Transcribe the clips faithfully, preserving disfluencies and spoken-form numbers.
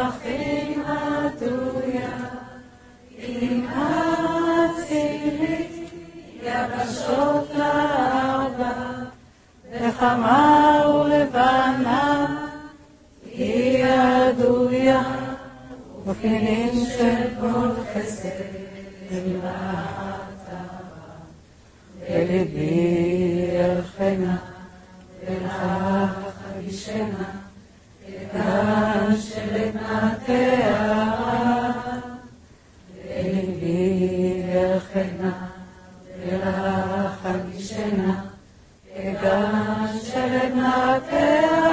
פרחים עטויה, עם אצילי, יבשות לארבע, וחמה ולבנה, היא עדויה, ופינים של כל חסד, למטה, ולבי ירחנה, ולך חגישנה, כגן של עדנתיה, ולבי ירחנה, ולך חגישנה, כגן של עדנתיה,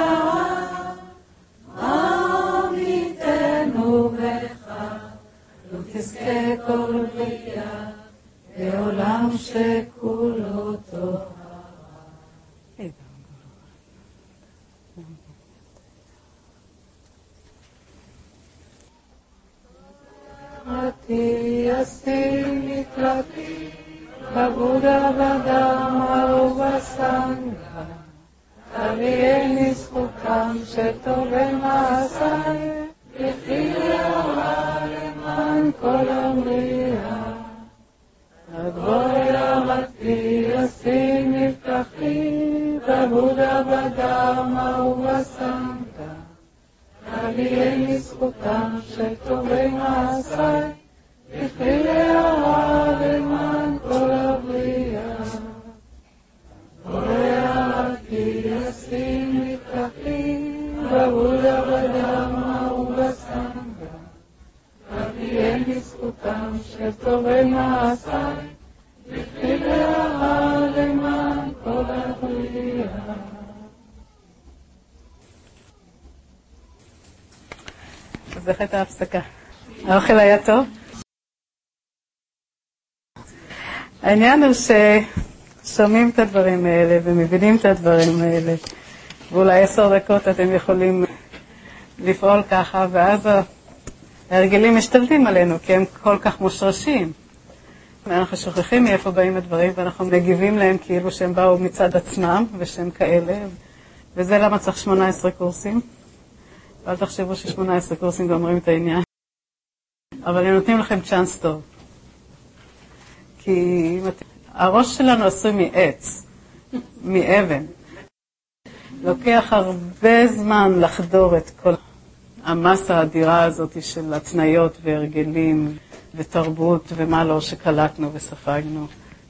עמיתנו בך, לא תזכה כל בריאה, בעולם שכולו טוב. עתי אשים מקלטי, בבודה בדמה ובסנגה, תביאני זכותם שטוב במעשי, וכי יאמר למען כל הבריאה. הדבורה עתי אשים מקלטי, בבודה בדמה ובסנגה, תביאני זכותם שטוב במעשי, וכי יאמר למען כל הבריאה. עתי אשים מקלטי, בבודה בדמה ובסנגה, תביאני זכותם שטוב במעשי, וכי יאמר למען כל הבריאה. אז איך הייתה ההפסקה? האוכל היה טוב? העניין הוא ששומעים את הדברים האלה ומבינים את הדברים האלה, ואולי עשר דקות אתם יכולים לפעול ככה, ואז ההרגלים משתלטים עלינו, כי הם כל כך מושרשים. אנחנו שוכחים מאיפה באים הדברים, ואנחנו מגיבים להם כאילו שהם באו מצד עצמם, ושהם כאלה, וזה למה צריך שמונה עשרה קורסים. ואל תחשבו ש-שמונה עשרה קורסים גומרים את העניין. אבל הם נותנים לכם צ'אנס טוב. כי הראש שלנו עשוי מעץ, מאבן. לוקח הרבה זמן לחדור את כל המסה האדירה הזאת של התניות והרגלים ותרבות ומה לא שקלטנו וספגנו.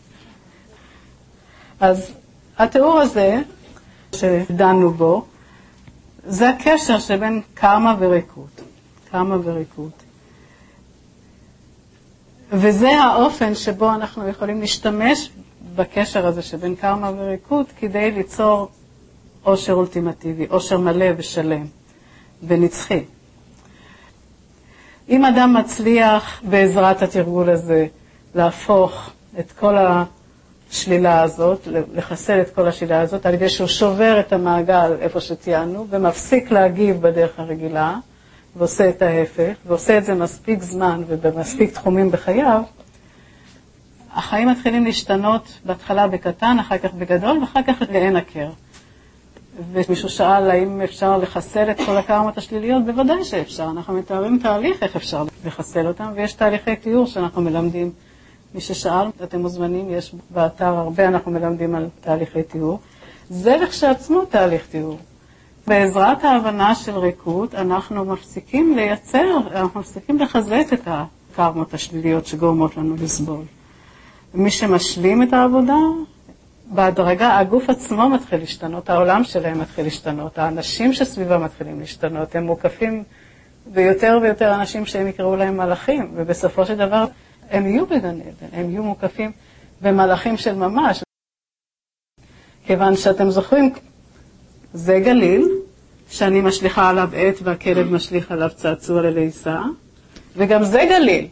אז התיאור הזה שדנו בו, זה הקשר שבין קרמה וריקות. קרמה וריקות. וזה האופן שבו אנחנו יכולים להשתמש בקשר הזה שבין קרמה וריקות כדי ליצור עושר אולטימטיבי, עושר מלא ושלם ונצחי. אם אדם מצליח בעזרת התרגול הזה להפוך את כל השלילה הזאת, לחסל את כל השלילה הזאת, על ידי שהוא שובר את המעגל איפה שתיינו ומפסיק להגיב בדרך הרגילה, ועושה את ההפך, ועושה את זה מספיק זמן ובמספיק תחומים בחייו, החיים מתחילים להשתנות בהתחלה בקטן, אחר כך בגדול, ואחר כך לאין הכר. ומישהו שאל האם אפשר לחסל את כל הקרמות השליליות, בוודאי שאפשר. אנחנו מתארים תהליך איך אפשר לחסל אותם, ויש תהליכי תיאור שאנחנו מלמדים. מי ששאל, אתם מוזמנים, יש באתר הרבה, אנחנו מלמדים על תהליכי תיאור. זה לכשעצמו תהליך תיאור. בעזרת ההבנה של ריקות, אנחנו מפסיקים לייצר, אנחנו מפסיקים לחזק את הקרמות השליליות שגורמות לנו לסבול. מי שמשלים את העבודה, בהדרגה הגוף עצמו מתחיל להשתנות, העולם שלהם מתחיל להשתנות, האנשים שסביבם מתחילים להשתנות, הם מוקפים ביותר ויותר אנשים שהם יקראו להם מלאכים, ובסופו של דבר הם יהיו בגן עדן, הם יהיו מוקפים במלאכים של ממש. כיוון שאתם זוכרים, זה גליל, שאני משליחה עליו עט והכלב משליך עליו צעצוע ללעיסה, וגם זה גליל.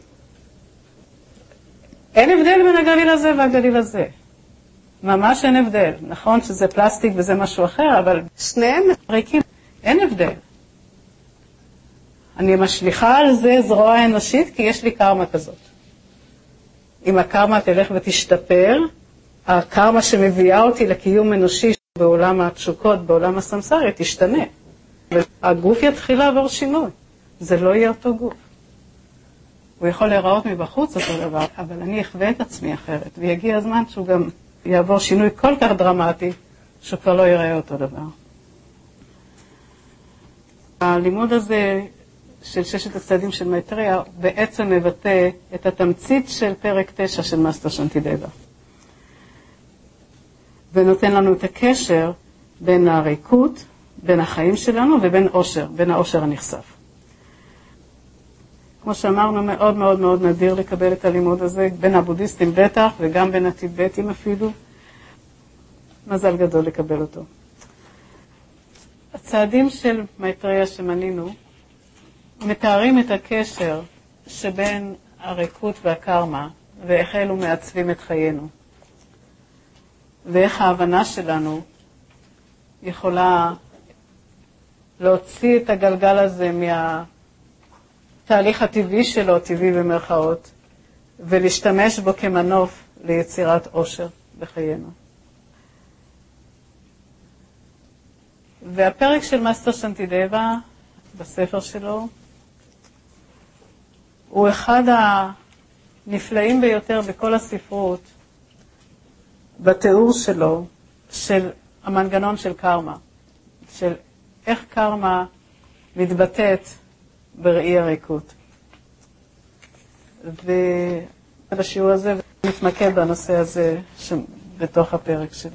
אין הבדל בין הגליל הזה והגליל הזה. ממש אין הבדל. נכון שזה פלסטיק וזה משהו אחר, אבל שניהם ריקים. אין הבדל. אני משליחה על זה זרוע אנושית כי יש לי קרמה כזאת. אם הקרמה תלך ותשתפר, הקרמה שמביאה אותי לקיום אנושי בעולם התשוקות, בעולם הסמסריה, תשתנה. הגוף יתחיל לעבור שינוי. זה לא יהיה אותו גוף. הוא יכול להיראות מבחוץ אותו דבר, אבל אני אחווה את עצמי אחרת, ויגיע הזמן שהוא גם יעבור שינוי כל כך דרמטי, שהוא כבר לא ייראה אותו דבר. הלימוד הזה של ששת הצעדים של מייטריה בעצם מבטא את התמצית של פרק תשע של מאסטר שנטידבה. ונותן לנו את הקשר בין הריקות, בין החיים שלנו ובין עושר, בין העושר הנחשף. כמו שאמרנו, מאוד מאוד מאוד נדיר לקבל את הלימוד הזה, בין הבודהיסטים בטח וגם בין הטיבטים אפילו. מזל גדול לקבל אותו. הצעדים של מייטריה שמנינו מתארים את הקשר שבין הריקות והקרמה ואיך אלו מעצבים את חיינו. ואיך ההבנה שלנו יכולה להוציא את הגלגל הזה מהתהליך הטבעי שלו, טבעי במרכאות, ולהשתמש בו כמנוף ליצירת עושר בחיינו. והפרק של מאסטר שנטידבה בספר שלו הוא אחד הנפלאים ביותר בכל הספרות בתיאור שלו של המנגנון של קרמה, של איך קרמה מתבטאת בראי הריקות. ובשיעור הזה נתמקד בנושא הזה בתוך הפרק שלו.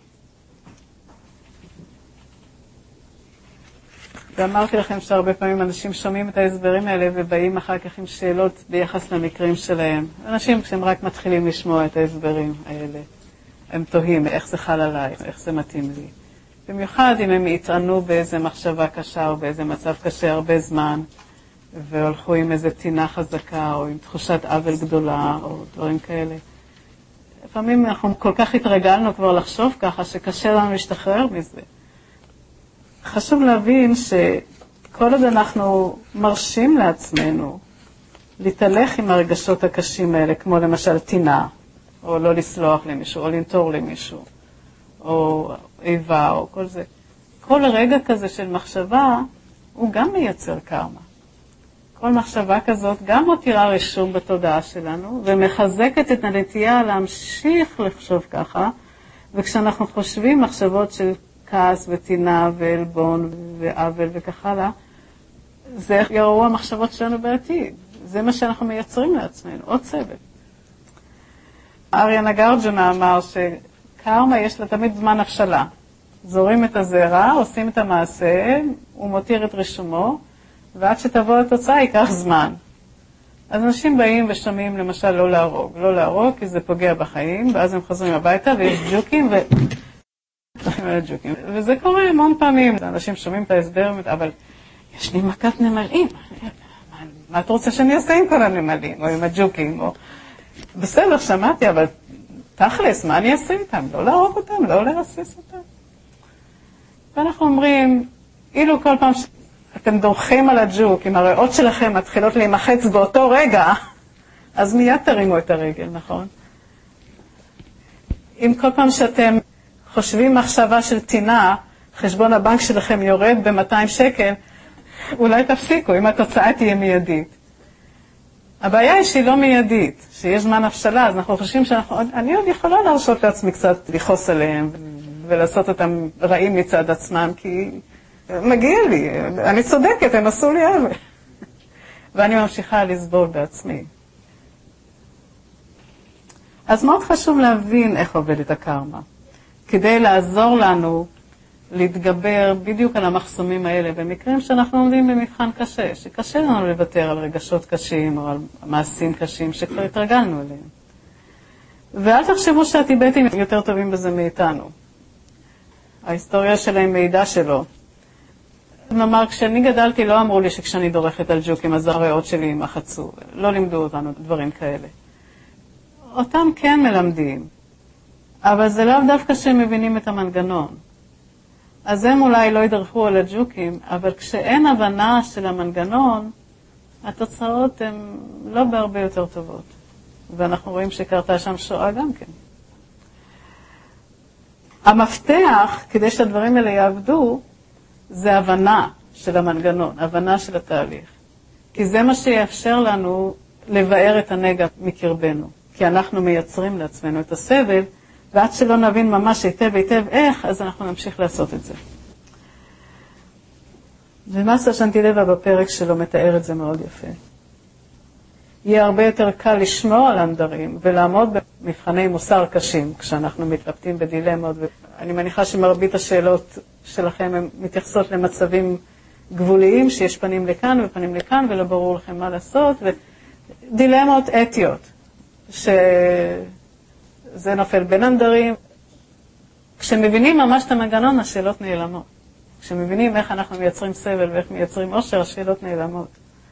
ואמרתי לכם שהרבה פעמים אנשים שומעים את ההסברים האלה ובאים אחר כך עם שאלות ביחס למקרים שלהם. אנשים כשהם רק מתחילים לשמוע את ההסברים האלה, הם תוהים איך זה חל עליי, איך זה מתאים לי. במיוחד אם הם יטענו באיזה מחשבה קשה או באיזה מצב קשה הרבה זמן, והולכו עם איזה טינה חזקה או עם תחושת עוול גדולה או דברים כאלה. לפעמים אנחנו כל כך התרגלנו כבר לחשוב ככה שקשה לנו להשתחרר מזה. חשוב להבין שכל עוד אנחנו מרשים לעצמנו להתהלך עם הרגשות הקשים האלה, כמו למשל טינה, או לא לסלוח למישהו, או לנטור למישהו, או איבה, או כל זה. כל רגע כזה של מחשבה, הוא גם מייצר קרמה. כל מחשבה כזאת גם מותירה רישום בתודעה שלנו, ומחזקת את הנטייה להמשיך לחשוב ככה, וכשאנחנו חושבים מחשבות של כעס וטינה ועלבון ועוול וכך הלאה, זה יראו המחשבות שלנו בעתיד. זה מה שאנחנו מייצרים לעצמנו, עוד סבל. אריה נגרג'נה אמר שקרמה יש לה תמיד זמן הבשלה. זורים את הזרע, עושים את המעשה, הוא מותיר את רישומו, ועד שתבוא התוצאה ייקח זמן. אז אנשים באים ושומעים למשל לא להרוג. לא להרוג כי זה פוגע בחיים, ואז הם חוזרים הביתה ויש ג'וקים ו... וזה קורה המון פעמים. אנשים שומעים את ההסבר, אבל יש לי מכת נמלים. מה את רוצה שאני אעשה עם כל הנמלים, או עם הג'וקים? או... בסדר, שמעתי, אבל תכלס, מה אני אעשה איתם? לא להרוג אותם, לא לרסס אותם. ואנחנו אומרים, אילו כל פעם שאתם דורכים על הג'וק, אם הריאות שלכם מתחילות להימחץ באותו רגע, אז מיד תרימו את הרגל, נכון? אם כל פעם שאתם חושבים מחשבה של טינה, חשבון הבנק שלכם יורד ב-מאתיים שקל, אולי תפסיקו, אם התוצאה תהיה מיידית. הבעיה היא שהיא לא מיידית, שיש זמן הבשלה, אז אנחנו חושבים שאנחנו, אני עוד יכולה להרשות לעצמי קצת לכעוס עליהם, ולעשות אותם רעים מצד עצמם, כי מגיע לי, אני צודקת, הם עשו לי עוול. ואני ממשיכה לסבול בעצמי. אז מאוד חשוב להבין איך עובדת הקרמה, כדי לעזור לנו להתגבר בדיוק על המחסומים האלה, במקרים שאנחנו עומדים במבחן קשה, שקשה לנו לוותר על רגשות קשים או על מעשים קשים שכבר התרגלנו אליהם. ואל תחשבו שהטיבטים יותר טובים בזה מאיתנו. ההיסטוריה שלהם מעידה שלו. נאמר, כשאני גדלתי לא אמרו לי שכשאני דורכת על ג'וקים אז הריאות שלי ימחצו. לא לימדו אותנו דברים כאלה. אותם כן מלמדים, אבל זה לא דווקא שהם מבינים את המנגנון. אז הם אולי לא ידרכו על הג'וקים, אבל כשאין הבנה של המנגנון, התוצאות הן לא בהרבה יותר טובות. ואנחנו רואים שקרתה שם שואה גם כן. המפתח, כדי שהדברים האלה יעבדו, זה הבנה של המנגנון, הבנה של התהליך. כי זה מה שיאפשר לנו לבאר את הנגע מקרבנו. כי אנחנו מייצרים לעצמנו את הסבל, ועד שלא נבין ממש היטב היטב איך, אז אנחנו נמשיך לעשות את זה. ומסטר שנטילבה בפרק שלו מתאר את זה מאוד יפה. יהיה הרבה יותר קל לשמוע על הנדרים ולעמוד במבחני מוסר קשים כשאנחנו מתלבטים בדילמות. אני מניחה שמרבית השאלות שלכם הן מתייחסות למצבים גבוליים שיש פנים לכאן ופנים לכאן ולא ברור לכם מה לעשות, ודילמות אתיות שזה נופל בין הנדרים. כשמבינים ממש את המנגנון השאלות נעלמות. כשמבינים איך אנחנו מייצרים סבל ואיך מייצרים עושר, השאלות נעלמות.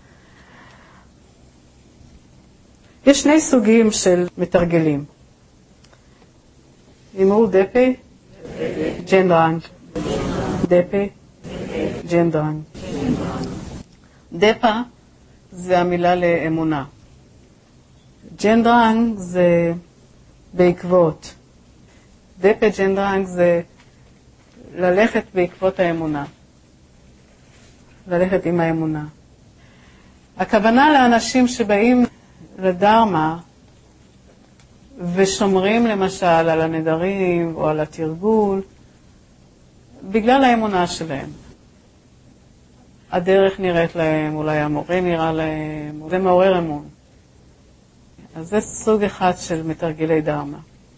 יש שני סוגים של מתרגלים. אמרו דפה, ג'נדרנג. דפה, ג'נדרנג. דפה זה המילה לאמונה. ג'נדרנג זה בעקבות. דפה ג'נדרנג זה ללכת בעקבות האמונה. ללכת עם האמונה. הכוונה לאנשים שבאים לדרמה ושומרים למשל על הנדרים או על התרגול בגלל האמונה שלהם. הדרך נראית להם, אולי המורה נראה להם, זה מעורר אמון. אז זה סוג אחד של מתרגלי דרמה.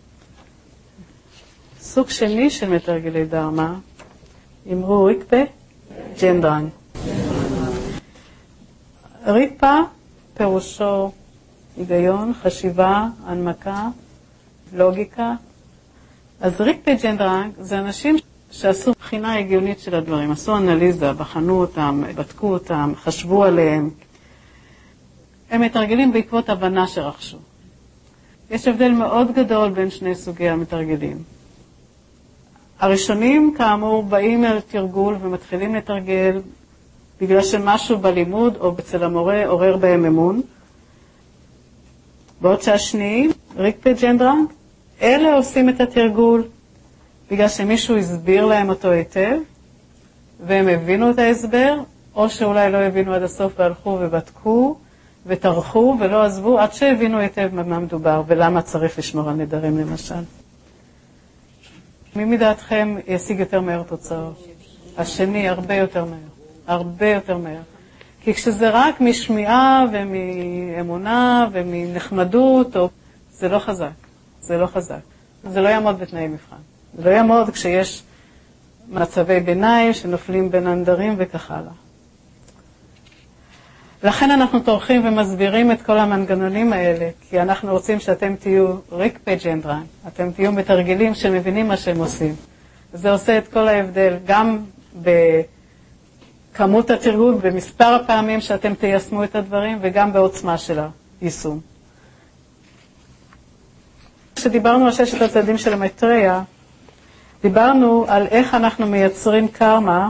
סוג שני של מתרגלי דרמה, אמרו ריקפה, ג'נדרנג. ריקפה פירושו היגיון, חשיבה, הנמקה, לוגיקה. אז ריקפה ג'נדרנג זה אנשים שעשו בחינה הגיונית של הדברים, עשו אנליזה, בחנו אותם, בדקו אותם, חשבו עליהם. הם מתרגלים בעקבות הבנה שרכשו. יש הבדל מאוד גדול בין שני סוגי המתרגלים. הראשונים, כאמור, באים אל תרגול ומתחילים לתרגל בגלל שמשהו בלימוד או אצל המורה עורר בהם אמון. בעוד שהשניים, ריקפה ג'נדרנג, אלה עושים את התרגול בגלל שמישהו הסביר להם אותו היטב, והם הבינו את ההסבר, או שאולי לא הבינו עד הסוף והלכו ובדקו וטרחו ולא עזבו עד שהבינו היטב מה מדובר ולמה צריך לשמור על נדרים למשל. מי מדעתכם ישיג יותר מהר תוצאות? השני הרבה יותר מהר, הרבה יותר מהר. כי כשזה רק משמיעה ומאמונה ומנחמדות, זה לא חזק, זה לא חזק. זה לא יעמוד בתנאי מבחן. זה לא יעמוד כשיש מצבי ביניים שנופלים בין הנדרים וכך הלאה. לכן אנחנו תורכים ומסבירים את כל המנגנונים האלה, כי אנחנו רוצים שאתם תהיו ריקפה ג'נדרנג, אתם תהיו מתרגלים שמבינים מה שהם עושים. זה עושה את כל ההבדל, גם בכמות התרגול, במספר הפעמים שאתם תיישמו את הדברים, וגם בעוצמה של היישום. כשדיברנו על ששת הצעדים של המייטריה, דיברנו על איך אנחנו מייצרים קרמה,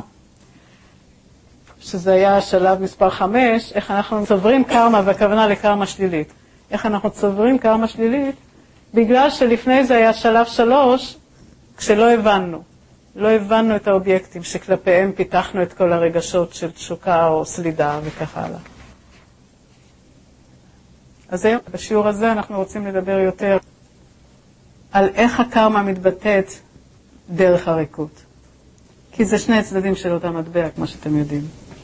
שזה היה השלב מספר חמש, איך אנחנו צוברים קרמה, והכוונה לקרמה שלילית. איך אנחנו צוברים קרמה שלילית? בגלל שלפני זה היה שלב שלוש, כשלא הבנו. לא הבנו את האובייקטים שכלפיהם פיתחנו את כל הרגשות של תשוקה או סלידה וכך הלאה. אז היום, בשיעור הזה אנחנו רוצים לדבר יותר על איך הקרמה מתבטאת דרך הריקות. כי זה שני צדדים של אותה מטבע, כמו שאתם יודעים.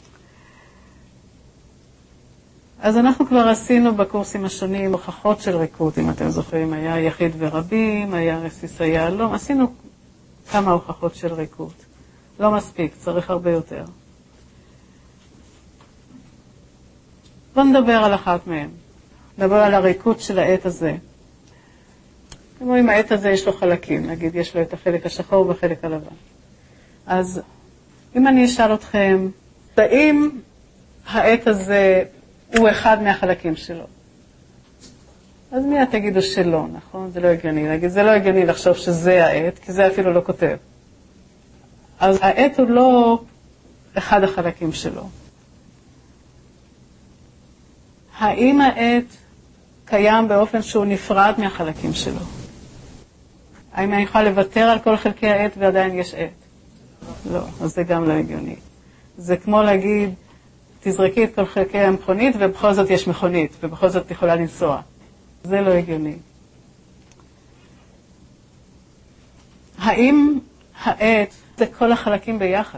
אז אנחנו כבר עשינו בקורסים השונים הוכחות של ריקות, אם אתם זוכרים, היה יחיד ורבים, היה רסיס היהלום, עשינו כמה הוכחות של ריקות. לא מספיק, צריך הרבה יותר. בואו נדבר על אחת מהם. נדבר על הריקות של העת הזה. כמו אם העת הזה יש לו חלקים, נגיד יש לו את החלק השחור והחלק הלבן. אז אם אני אשאל אתכם, האם העת הזה הוא אחד מהחלקים שלו? אז מיד תגידו שלא, נכון? זה לא הגיוני. נגיד, זה לא הגיוני לחשוב שזה העת, כי זה אפילו לא כותב. אז העת הוא לא אחד החלקים שלו. האם העת קיים באופן שהוא נפרד מהחלקים שלו? האם אני יכולה לוותר על כל חלקי העת ועדיין יש עת? לא, אז זה גם לא הגיוני. זה כמו להגיד, תזרקי את כל חלקי המכונית ובכל זאת יש מכונית, ובכל זאת יכולה לנסוע. זה לא הגיוני. האם העט זה כל החלקים ביחד?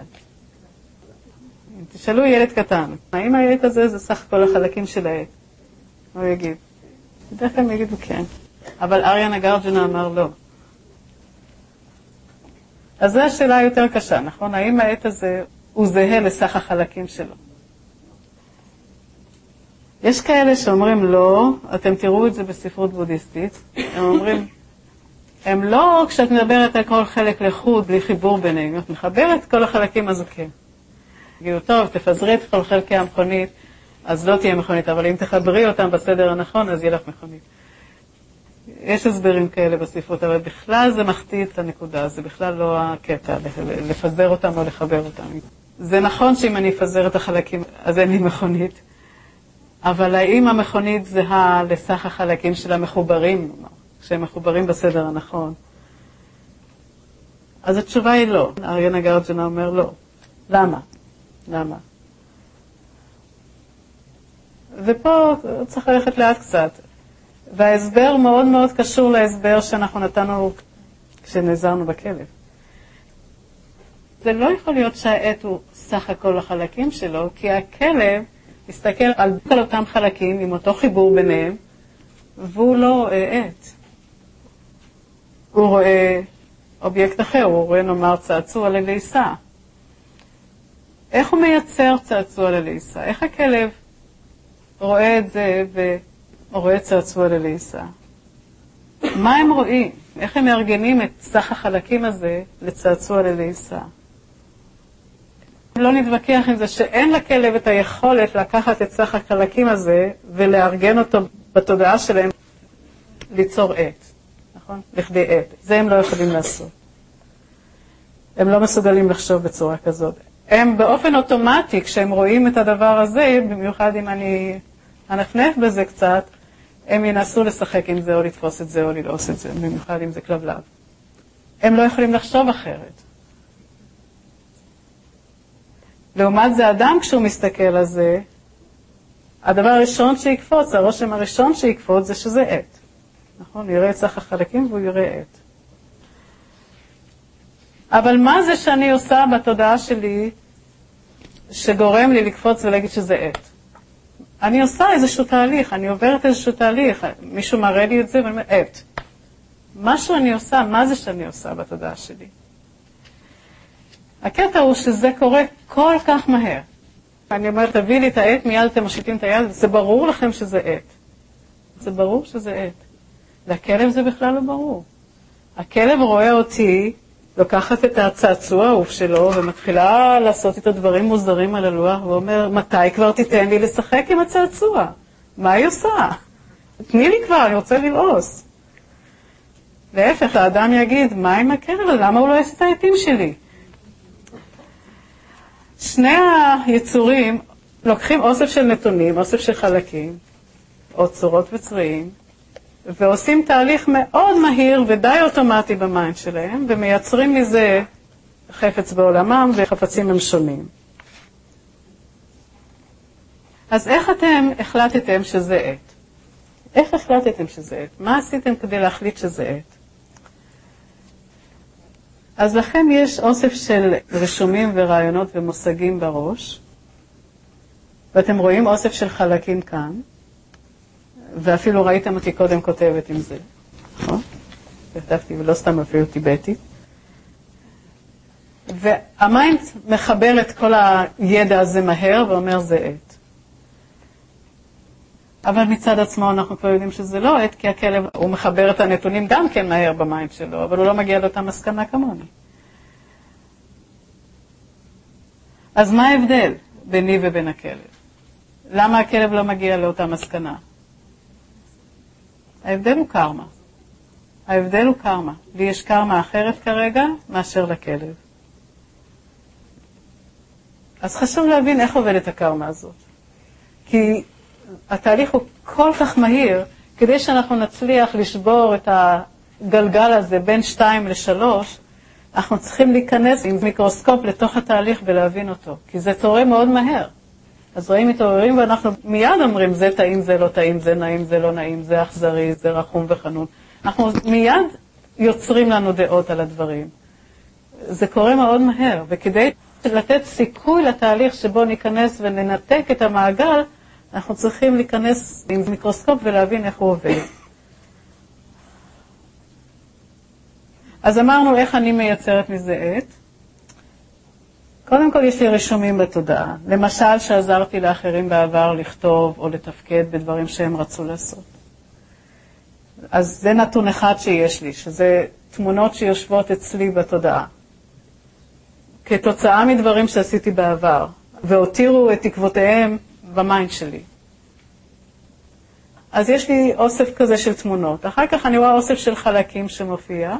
תשאלו ילד קטן, האם העט הזה זה סך כל החלקים של העט? הוא יגיד. בדרך כלל יגידו כן. אבל אריה נגרג'נה אמר לא. אז זו השאלה היותר קשה, נכון? האם העט הזה הוא זהה לסך החלקים שלו? יש כאלה שאומרים לא, אתם תראו את זה בספרות בודהיסטית, הם אומרים, הם לא, כשאת מדברת על כל חלק לחוד, בלי חיבור ביניהם, את מחברת כל החלקים אז כן. תגידו, טוב, תפזרי את כל חלקי המכונית, אז לא תהיה מכונית, אבל אם תחברי אותם בסדר הנכון, אז יהיה לך מכונית. יש הסברים כאלה בספרות, אבל בכלל זה מחטיא את הנקודה, זה בכלל לא הקטע, לפזר אותם או לחבר אותם. זה נכון שאם אני אפזר את החלקים, אז אין לי מכונית, אבל האם המכונית זהה לסך החלקים של המחוברים, כשהם מחוברים בסדר הנכון? אז התשובה היא לא. אריה נגרג'נה אומר לא. למה? למה? ופה צריך ללכת לאט קצת. וההסבר מאוד מאוד קשור להסבר שאנחנו נתנו כשנעזרנו בכלב. זה לא יכול להיות שהעט הוא סך הכל החלקים שלו, כי הכלב מסתכל על כל אותם חלקים עם אותו חיבור ביניהם, והוא לא רואה עט. הוא רואה אובייקט אחר, הוא רואה נאמר צעצוע ללעיסה. איך הוא מייצר צעצוע ללעיסה? איך הכלב רואה את זה ורואה צעצוע ללעיסה? מה הם רואים? איך הם מארגנים את סך החלקים הזה לצעצוע ללעיסה? לא נתווכח עם זה שאין לכלב את היכולת לקחת את סך החלקים הזה ולארגן אותו בתודעה שלהם ליצור עט, נכון? לכדי עט. זה הם לא יכולים לעשות. הם לא מסוגלים לחשוב בצורה כזאת. הם באופן אוטומטי, כשהם רואים את הדבר הזה, במיוחד אם אני אנפנף בזה קצת, הם ינסו לשחק עם זה או לתפוס את זה או ללעוס את זה, במיוחד אם זה כלבלב. הם לא יכולים לחשוב אחרת. לעומת זה אדם כשהוא מסתכל על זה, הדבר הראשון שיקפוץ, הרושם הראשון שיקפוץ זה שזה עט. נכון? הוא יראה את סך החלקים והוא יראה עט. אבל מה זה שאני עושה בתודעה שלי שגורם לי לקפוץ ולהגיד שזה עט? אני עושה איזשהו תהליך, אני עוברת איזשהו תהליך, מישהו מראה לי את זה ואני אומר, עט. משהו אני עושה, מה זה שאני עושה בתודעה שלי? הקטע הוא שזה קורה כל כך מהר. אני אומרת, תביא לי את העט, מיד אתם מושיטים את היד, זה ברור לכם שזה עט. זה ברור שזה עט. והכלב זה בכלל לא ברור. הכלב רואה אותי, לוקחת את הצעצוע העוף שלו, ומתחילה לעשות את הדברים מוזרים על הלוח, ואומר, מתי כבר תיתן לי לשחק עם הצעצוע? מה היא עושה? תני לי כבר, אני רוצה ללעוס. להפך, האדם יגיד, מה עם הכלב? למה הוא לא יעשה את העטים שלי? שני היצורים לוקחים אוסף של נתונים, אוסף של חלקים, או צורות וצבעים, ועושים תהליך מאוד מהיר ודי אוטומטי במיינד שלהם, ומייצרים מזה חפץ בעולמם, וחפצים הם שונים. אז איך אתם החלטתם שזה עט? איך החלטתם שזה עט? מה עשיתם כדי להחליט שזה עט? אז לכם יש אוסף של רשומים ורעיונות ומושגים בראש, ואתם רואים אוסף של חלקים כאן, ואפילו ראיתם אותי קודם כותבת עם זה, נכון? כתבתי ולא סתם אפילו טיבטית. והמיינד מחבר את כל הידע הזה מהר ואומר זה עט. אבל מצד עצמו אנחנו כבר יודעים שזה לא עט, כי הכלב הוא מחבר את הנתונים גם כן מהר במיינד שלו, אבל הוא לא מגיע לאותה מסקנה כמוני. אז מה ההבדל ביני ובין הכלב? למה הכלב לא מגיע לאותה מסקנה? ההבדל הוא קרמה. ההבדל הוא קרמה. לי יש קרמה אחרת כרגע מאשר לכלב. אז חשוב להבין איך עובדת הקרמה הזאת. כי התהליך הוא כל כך מהיר, כדי שאנחנו נצליח לשבור את הגלגל הזה בין שתיים לשלוש, אנחנו צריכים להיכנס עם מיקרוסקופ לתוך התהליך ולהבין אותו. כי זה תורה מאוד מהר. אז רואים מתעוררים ואנחנו מיד אומרים, זה טעים, זה לא טעים, זה נעים, זה לא נעים, זה אכזרי, זה רחום וחנון. אנחנו מיד יוצרים לנו דעות על הדברים. זה קורה מאוד מהר, וכדי לתת סיכוי לתהליך שבו ניכנס וננתק את המעגל, אנחנו צריכים להיכנס עם מיקרוסקופ ולהבין איך הוא עובד. אז אמרנו איך אני מייצרת מזה עת. קודם כל יש לי רישומים בתודעה. למשל שעזרתי לאחרים בעבר לכתוב או לתפקד בדברים שהם רצו לעשות. אז זה נתון אחד שיש לי, שזה תמונות שיושבות אצלי בתודעה. כתוצאה מדברים שעשיתי בעבר, והותירו את תקוותיהם במיינד שלי. אז יש לי אוסף כזה של תמונות. אחר כך אני רואה אוסף של חלקים שמופיע,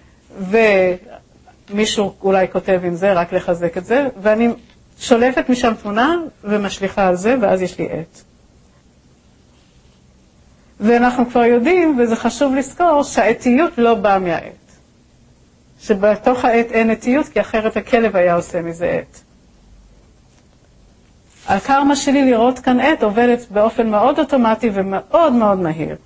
ומישהו אולי כותב עם זה, רק לחזק את זה, ואני שולפת משם תמונה ומשליחה על זה, ואז יש לי עת. ואנחנו כבר יודעים, וזה חשוב לזכור, שהעתיות לא באה מהעת. שבתוך העת אין עתיות, כי אחרת הכלב היה עושה מזה עת. הקרמה שלי לראות כאן עת עובדת באופן מאוד אוטומטי ומאוד מאוד מהיר.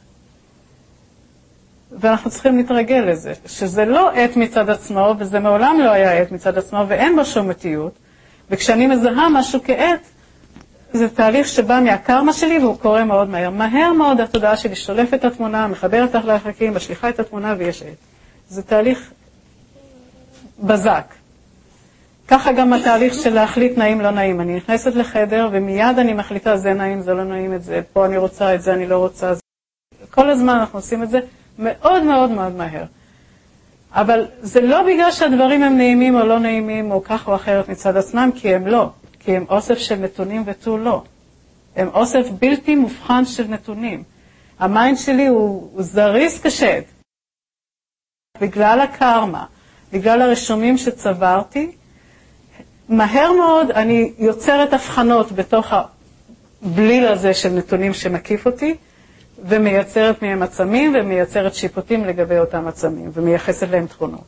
ואנחנו צריכים להתרגל לזה, שזה לא עת מצד עצמו, וזה מעולם לא היה עת מצד עצמו, ואין בו שום עתיות. וכשאני מזהה משהו כעת, זה תהליך שבא מהקרמה שלי, והוא קורה מאוד מהר. מהר מאוד התודעה שלי שולפת את התמונה, מחברת את החלקים, משליחה את התמונה ויש עת. זה תהליך בזק. ככה גם התהליך של להחליט נעים לא נעים. אני נכנסת לחדר ומיד אני מחליטה זה נעים, זה לא נעים, את זה, פה אני רוצה, את זה אני לא רוצה. כל הזמן אנחנו עושים את זה מאוד מאוד מאוד מהר. אבל זה לא בגלל שהדברים הם נעימים או לא נעימים או כך או אחרת מצד עצמם, כי הם לא. כי הם אוסף של נתונים ותו לא. הם אוסף בלתי מובחן של נתונים. המיינד שלי הוא, הוא זריז כשד. בגלל הקרמה, בגלל הרשומים שצברתי, מהר מאוד אני יוצרת הבחנות בתוך הבליל הזה של נתונים שמקיף אותי, ומייצרת מהם עצמים, ומייצרת שיפוטים לגבי אותם עצמים, ומייחסת להם תכונות.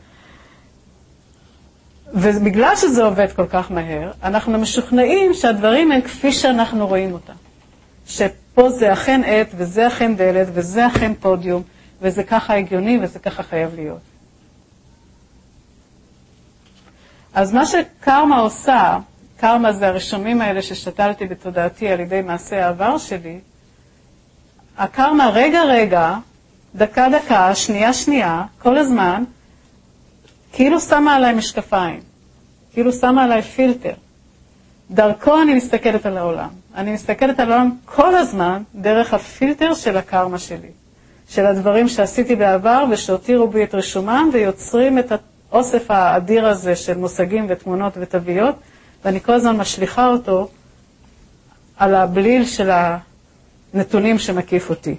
ובגלל שזה עובד כל כך מהר, אנחנו משוכנעים שהדברים הם כפי שאנחנו רואים אותם. שפה זה אכן עת, וזה אכן דלת, וזה אכן פודיום, וזה ככה הגיוני, וזה ככה חייב להיות. אז מה שקרמה עושה, קרמה זה הרשומים האלה ששתלתי בתודעתי על ידי מעשה העבר שלי, הקרמה רגע רגע, דקה דקה, שנייה שנייה, כל הזמן, כאילו שמה עליי משקפיים, כאילו שמה עליי פילטר. דרכו אני מסתכלת על העולם. אני מסתכלת על העולם כל הזמן דרך הפילטר של הקרמה שלי, של הדברים שעשיתי בעבר ושהותירו בי את רשומם ויוצרים את האוסף האדיר הזה של מושגים ותמונות ותוויות, ואני כל הזמן משליחה אותו על הבליל של הנתונים שמקיף אותי.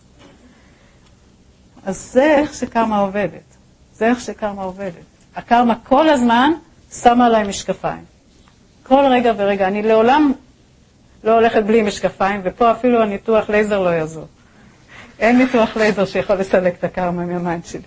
אז זה איך שקרמה עובדת. זה איך שקרמה עובדת. הקרמה כל הזמן שמה עליי משקפיים. כל רגע ורגע. אני לעולם לא הולכת בלי משקפיים, ופה אפילו הניתוח לייזר לא יעזור. אין ניתוח לייזר שיכול לסלק את הקרמה מהמיינד שלי.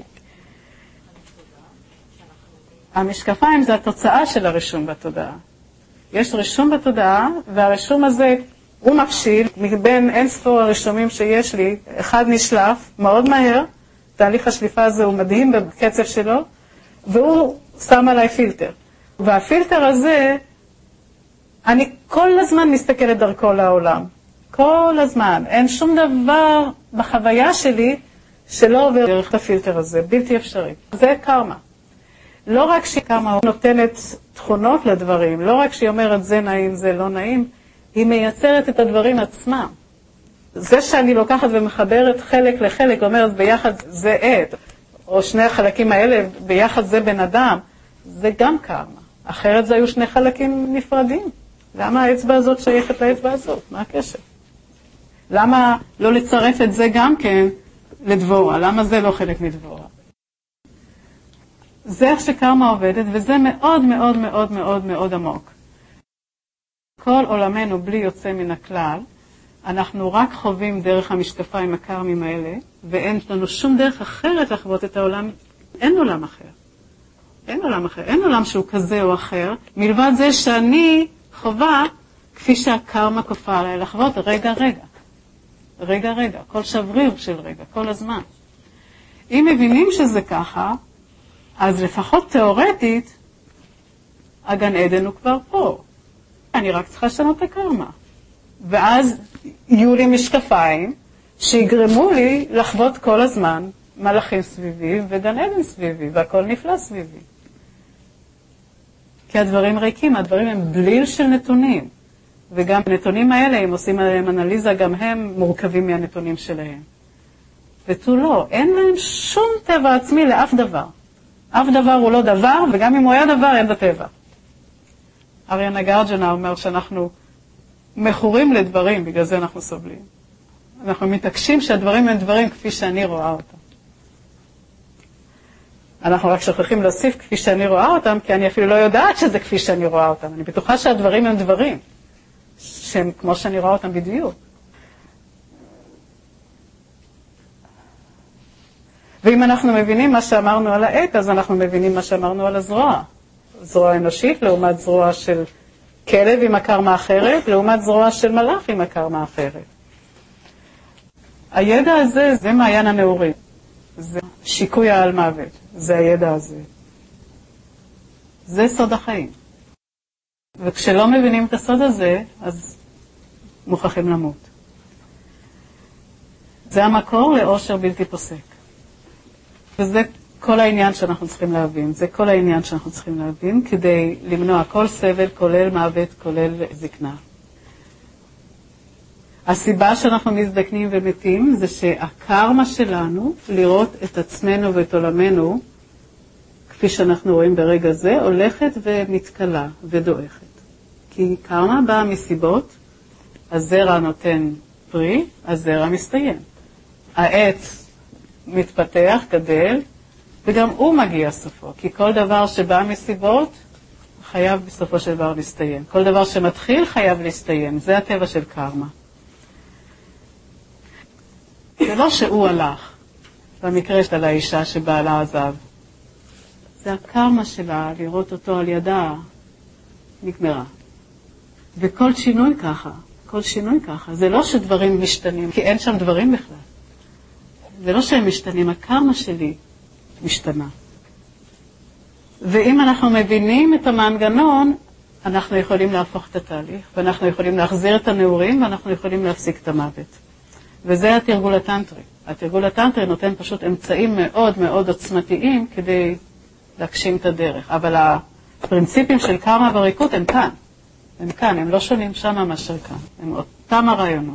המשקפיים זה התוצאה של הרישום בתודעה. יש רישום בתודעה, והרישום הזה הוא מבשיל, מבין אין ספור הרישומים שיש לי, אחד נשלף מאוד מהר, תהליך השליפה הזה הוא מדהים בקצב שלו, והוא שם עליי פילטר. והפילטר הזה, אני כל הזמן מסתכלת דרכו לעולם. כל הזמן. אין שום דבר בחוויה שלי שלא עובר דרך הפילטר הזה, בלתי אפשרי. זה קרמה. לא רק שקרמה נותנת תכונות לדברים, לא רק שהיא אומרת זה נעים, זה לא נעים, היא מייצרת את הדברים עצמם. זה שאני לוקחת ומחברת חלק לחלק, אומרת ביחד זה עת, או שני החלקים האלה ביחד זה בן אדם, זה גם קרמה. אחרת זה היו שני חלקים נפרדים. למה האצבע הזאת שייכת לאצבע הזאת? מה הקשר? למה לא לצרף את זה גם כן לדבורה? למה זה לא חלק מדבורה? זה איך שקרמה עובדת, וזה מאוד מאוד מאוד מאוד מאוד עמוק. כל עולמנו בלי יוצא מן הכלל, אנחנו רק חווים דרך המשקפיים הקרמים האלה, ואין לנו שום דרך אחרת לחוות את העולם. אין עולם אחר. אין עולם אחר. אין עולם שהוא כזה או אחר, מלבד זה שאני חווה כפי שהקרמה כופה עליי לחוות רגע רגע, רגע רגע, כל שבריר של רגע, כל הזמן. אם מבינים שזה ככה, אז לפחות תיאורטית, הגן עדן הוא כבר פה. אני רק צריכה לשנות את הקרמה. ואז יהיו לי משקפיים שיגרמו לי לחוות כל הזמן מלאכים סביבי וגן עדן סביבי, והכל נפלא סביבי. כי הדברים ריקים, הדברים הם בליל של נתונים. וגם הנתונים האלה, אם עושים עליהם אנליזה, גם הם מורכבים מהנתונים שלהם. ותו לא, אין להם שום טבע עצמי לאף דבר. אף דבר הוא לא דבר, וגם אם הוא היה דבר, אין בטבע. אריה נגרג'נה אומר שאנחנו מכורים לדברים, בגלל זה אנחנו סובלים. אנחנו מתעקשים שהדברים הם דברים כפי שאני רואה אותם. אנחנו רק שוכחים להוסיף כפי שאני רואה אותם, כי אני אפילו לא יודעת שזה כפי שאני רואה אותם. אני בטוחה שהדברים הם דברים, שהם כמו שאני רואה אותם בדיוק. ואם אנחנו מבינים מה שאמרנו על העט, אז אנחנו מבינים מה שאמרנו על הזרוע. זרוע אנושית לעומת זרוע של כלב עם הקרמה אחרת, לעומת זרוע של מלאך עם הקרמה אחרת. הידע הזה, זה מעיין הנאורים. זה שיקוי העל מוות. זה הידע הזה. זה סוד החיים. וכשלא מבינים את הסוד הזה, אז מוכרחים למות. זה המקור לאושר בלתי פוסק. וזה כל העניין שאנחנו צריכים להבין. זה כל העניין שאנחנו צריכים להבין כדי למנוע כל סבל, כולל מוות, כולל זקנה. הסיבה שאנחנו מזדקנים ומתים זה שהקרמה שלנו לראות את עצמנו ואת עולמנו, כפי שאנחנו רואים ברגע זה, הולכת ומתקלה ודועכת. כי קרמה באה מסיבות, הזרע נותן פרי, הזרע מסתיים. העץ מתפתח, גדל, וגם הוא מגיע סופו. כי כל דבר שבא מסיבות, חייב בסופו של דבר להסתיים. כל דבר שמתחיל חייב להסתיים. זה הטבע של קרמה. זה לא שהוא הלך, במקרה של האישה שבעלה עזב. זה הקרמה שלה, לראות אותו על ידה, נגמרה. וכל שינוי ככה, כל שינוי ככה. זה לא שדברים משתנים, כי אין שם דברים בכלל. זה לא שהם משתנים, הקרמה שלי משתנה. ואם אנחנו מבינים את המנגנון, אנחנו יכולים להפוך את התהליך, ואנחנו יכולים להחזיר את הנעורים, ואנחנו יכולים להפסיק את המוות. וזה התרגול הטנטרי. התרגול הטנטרי נותן פשוט אמצעים מאוד מאוד עוצמתיים כדי להגשים את הדרך. אבל הפרינציפים של קרמה וריקות הם כאן. הם כאן, הם לא שונים שם מאשר כאן. הם אותם הרעיונות.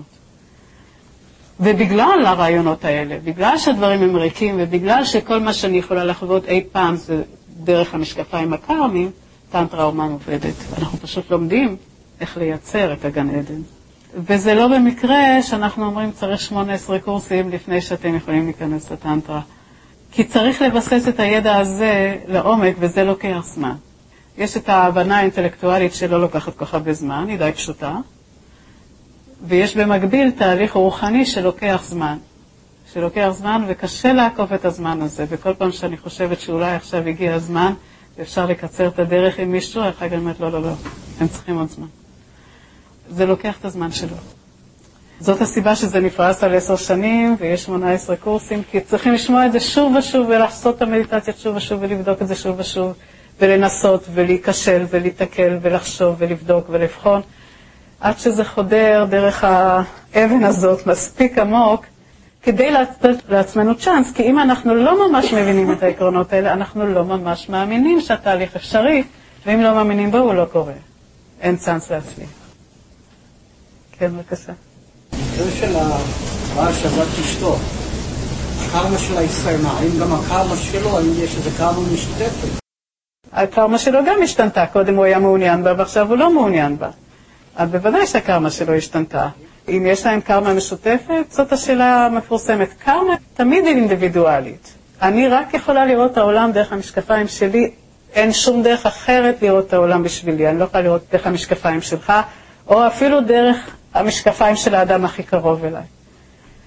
ובגלל הרעיונות האלה, בגלל שהדברים הם ריקים, ובגלל שכל מה שאני יכולה לחוות אי פעם זה דרך המשקפיים הקרמיים, טנטרה אומן עובדת. אנחנו פשוט לומדים איך לייצר את הגן עדן. וזה לא במקרה שאנחנו אומרים צריך שמונה עשרה קורסים לפני שאתם יכולים להיכנס לטנטרה. כי צריך לבסס את הידע הזה לעומק, וזה לוקח זמן. יש את ההבנה האינטלקטואלית שלא לוקחת כל כך הרבה זמן, היא די פשוטה. ויש במקביל תהליך רוחני שלוקח זמן. שלוקח זמן וקשה לעקוף את הזמן הזה. וכל פעם שאני חושבת שאולי עכשיו הגיע הזמן, ואפשר לקצר את הדרך עם מישהו, אחר כך אומרת לא, לא, לא, הם צריכים עוד זמן. זה לוקח את הזמן שלו. זאת הסיבה שזה נפרס על עשר שנים, ויש שמונה עשרה קורסים, כי צריכים לשמוע את זה שוב ושוב, ולעשות את המדיטציה שוב ושוב, ולבדוק את זה שוב ושוב, ולנסות, ולהיכשל, ולהתקל, ולחשוב, ולבדוק, ולבחון, עד שזה חודר דרך האבן הזאת מספיק עמוק, כדי לתת לעצמנו צ'אנס, כי אם אנחנו לא ממש מבינים את העקרונות האלה, אנחנו לא ממש מאמינים שהתהליך אפשרי, ואם לא מאמינים בו, הוא לא קורה. אין צ'אנס להצליח. כן, בבקשה. זה של הרעל שבת אשתו, הקרמה שלה הסתיימה, האם גם הקרמה שלו, האם יש איזה קרמה משתתפת? הקרמה שלו גם השתנתה, קודם הוא היה מעוניין בה, ועכשיו הוא לא מעוניין בה. אז בוודאי שהקרמה שלו השתנתה. אם יש להם קרמה משותפת, זאת השאלה המפורסמת. קרמה תמיד היא אינדיבידואלית. אני רק יכולה לראות את העולם דרך המשקפיים שלי, אין שום דרך אחרת לראות את העולם בשבילי. אני לא יכולה לראות דרך המשקפיים שלך, או אפילו דרך המשקפיים של האדם הכי קרוב אליי.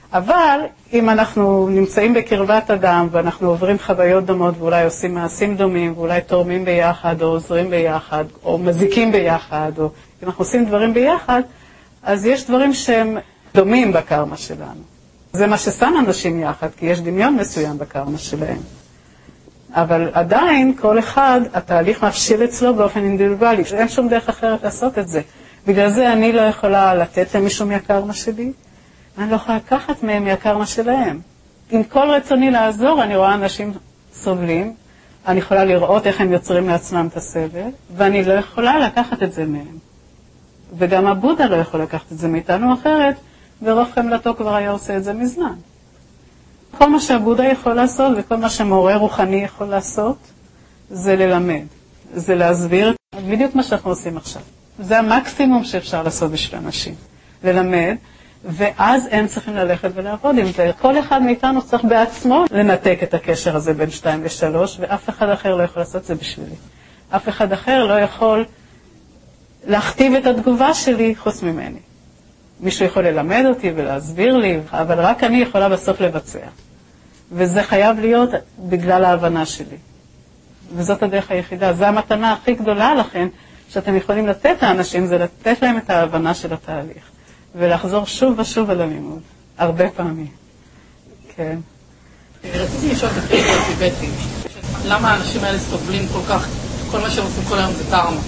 אבל אם אנחנו נמצאים בקרבת אדם ואנחנו עוברים חוויות דומות ואולי עושים מעשים דומים ואולי תורמים ביחד או עוזרים ביחד או מזיקים ביחד או אם אנחנו עושים דברים ביחד, אז יש דברים שהם דומים בקרמה שלנו. זה מה ששם אנשים יחד, כי יש דמיון מסוים בקרמה שלהם. אבל עדיין כל אחד, התהליך מפשיל אצלו באופן אינדיבידואלי. אין שום דרך אחרת לעשות את זה. בגלל זה אני לא יכולה לתת למישהו מהקרמה שלי, אני לא יכולה לקחת מהם מהקרמה שלהם. עם כל רצוני לעזור, אני רואה אנשים סובלים, אני יכולה לראות איך הם יוצרים לעצמם את הסבל, ואני לא יכולה לקחת את זה מהם. וגם הבודה לא יכול לקחת את זה מאיתנו אחרת, ורוב חמלתו כבר היה עושה את זה מזמן. כל מה שהבודה יכול לעשות וכל מה שמורה רוחני יכול לעשות, זה ללמד, זה להסביר, בדיוק מה שאנחנו עושים עכשיו. זה המקסימום שאפשר לעשות בשביל אנשים, ללמד, ואז הם צריכים ללכת ולעבוד עם זה. כל אחד מאיתנו צריך בעצמו לנתק את הקשר הזה בין שתיים ושלוש, ואף אחד אחר לא יכול לעשות זה בשבילי. אף אחד אחר לא יכול להכתיב את התגובה שלי חוץ ממני. מישהו יכול ללמד אותי ולהסביר לי, אבל רק אני יכולה בסוף לבצע. וזה חייב להיות בגלל ההבנה שלי. וזאת הדרך היחידה. זו המתנה הכי גדולה לכן, שאתם יכולים לתת לאנשים, זה לתת להם את ההבנה של התהליך. ולחזור שוב ושוב על הלימוד. הרבה פעמים. כן. רציתי לשאול את הטיבטים. למה האנשים האלה סובלים כל כך? כל מה שהם עושים כל היום זה קרמה.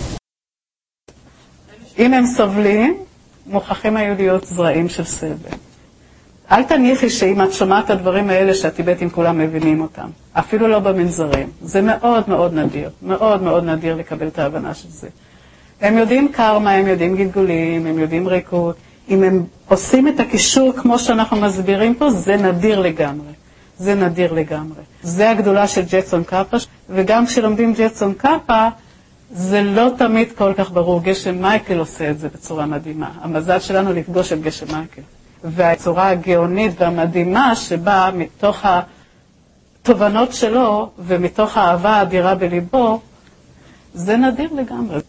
אם הם סובלים, מוכרחים היו להיות זרעים של סבל. אל תניחי שאם את שומעת את הדברים האלה שהטיבטים כולם מבינים אותם. אפילו לא במנזרים. זה מאוד מאוד נדיר. מאוד מאוד נדיר לקבל את ההבנה של זה. הם יודעים קרמה, הם יודעים גלגולים, הם יודעים ריקות. אם הם עושים את הקישור כמו שאנחנו מסבירים פה, זה נדיר לגמרי. זה נדיר לגמרי. זה הגדולה של ג'קסון קאפה, וגם כשלומדים ג'קסון קאפה, זה לא תמיד כל כך ברור. גשם מייקל עושה את זה בצורה מדהימה. המזל שלנו לפגוש את גשם מייקל. והצורה הגאונית והמדהימה שבאה מתוך התובנות שלו ומתוך האהבה האדירה בליבו, זה נדיר לגמרי.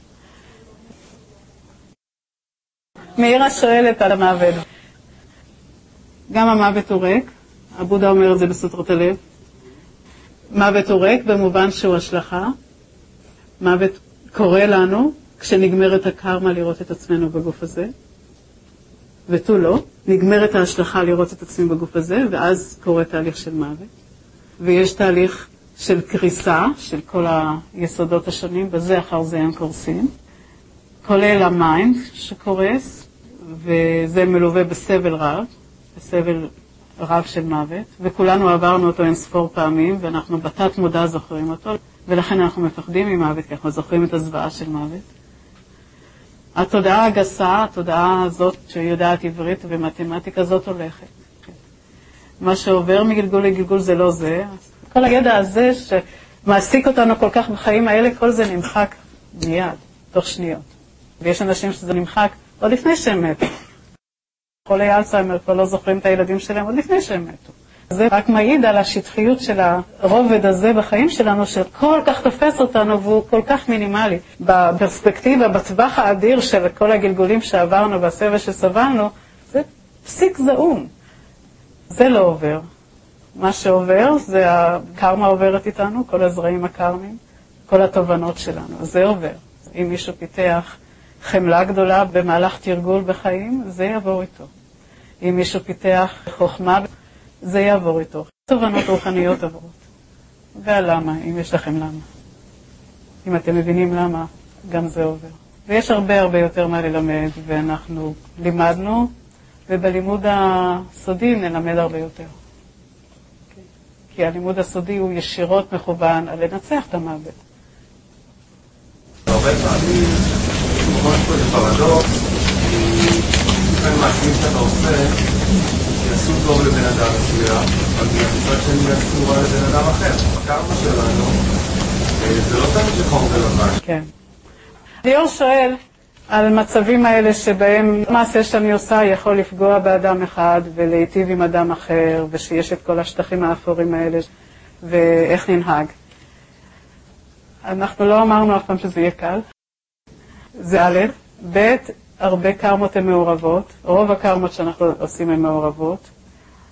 מאירה שואלת על המוות. גם המוות הוא ריק, הבודה אומר את זה בסוטרות הלב. מוות הוא ריק במובן שהוא השלכה. מוות קורה לנו כשנגמרת הקרמה לראות את עצמנו בגוף הזה. ותו לא, נגמרת ההשלכה לראות את עצמנו בגוף הזה, ואז קורה תהליך של מוות. ויש תהליך של קריסה של כל היסודות השונים, בזה אחר זה הם קורסים. כולל המיינד שקורס, וזה מלווה בסבל רב, בסבל רב של מוות, וכולנו עברנו אותו אין ספור פעמים, ואנחנו בתת מודע זוכרים אותו, ולכן אנחנו מפחדים ממוות, כי אנחנו זוכרים את הזוועה של מוות. התודעה הגסה, התודעה הזאת שיודעת עברית ומתמטיקה, זאת הולכת. מה שעובר מגלגול לגלגול זה לא זה. כל הידע הזה שמעסיק אותנו כל כך בחיים האלה, כל זה נמחק מיד, תוך שניות. ויש אנשים שזה נמחק עוד לפני שהם מתו. חולי אלצהיימר כבר לא זוכרים את הילדים שלהם עוד לפני שהם מתו. זה רק מעיד על השטחיות של הרובד הזה בחיים שלנו, שכל כך תופס אותנו והוא כל כך מינימלי. בפרספקטיבה, בטווח האדיר של כל הגלגולים שעברנו והסבל שסבלנו, זה פסיק זעום. זה לא עובר. מה שעובר זה הקרמה עוברת איתנו, כל הזרעים הקרמים, כל התובנות שלנו. זה עובר. אם מישהו פיתח חמלה גדולה במהלך תרגול בחיים, זה יעבור איתו. אם מישהו פיתח חוכמה, זה יעבור איתו. תובנות רוחניות עברות. והלמה, אם יש לכם למה. אם אתם מבינים למה, גם זה עובר. ויש הרבה הרבה יותר מה ללמד, ואנחנו לימדנו, ובלימוד הסודי נלמד הרבה יותר. כי הלימוד הסודי הוא ישירות מכוון על לנצח את המוות. הרבה פעמים, ממש פה לפרדות, לפעמים מעצמים שאתה עושה, יעשו טוב לבן אדם מסוים, אבל מצד שני יעשו רע לבן אדם אחר. הקרמה שלנו, זה לא תמיד שחור ולבן. כן. ליאור שואל על מצבים האלה שבהם מעשה שאני עושה יכול לפגוע באדם אחד ולהיטיב עם אדם אחר, ושיש את כל השטחים האפורים האלה, ואיך ננהג. אנחנו לא אמרנו אף פעם שזה יהיה קל. זה א', ב', הרבה קרמות הן מעורבות. רוב הקרמות שאנחנו עושים הן מעורבות.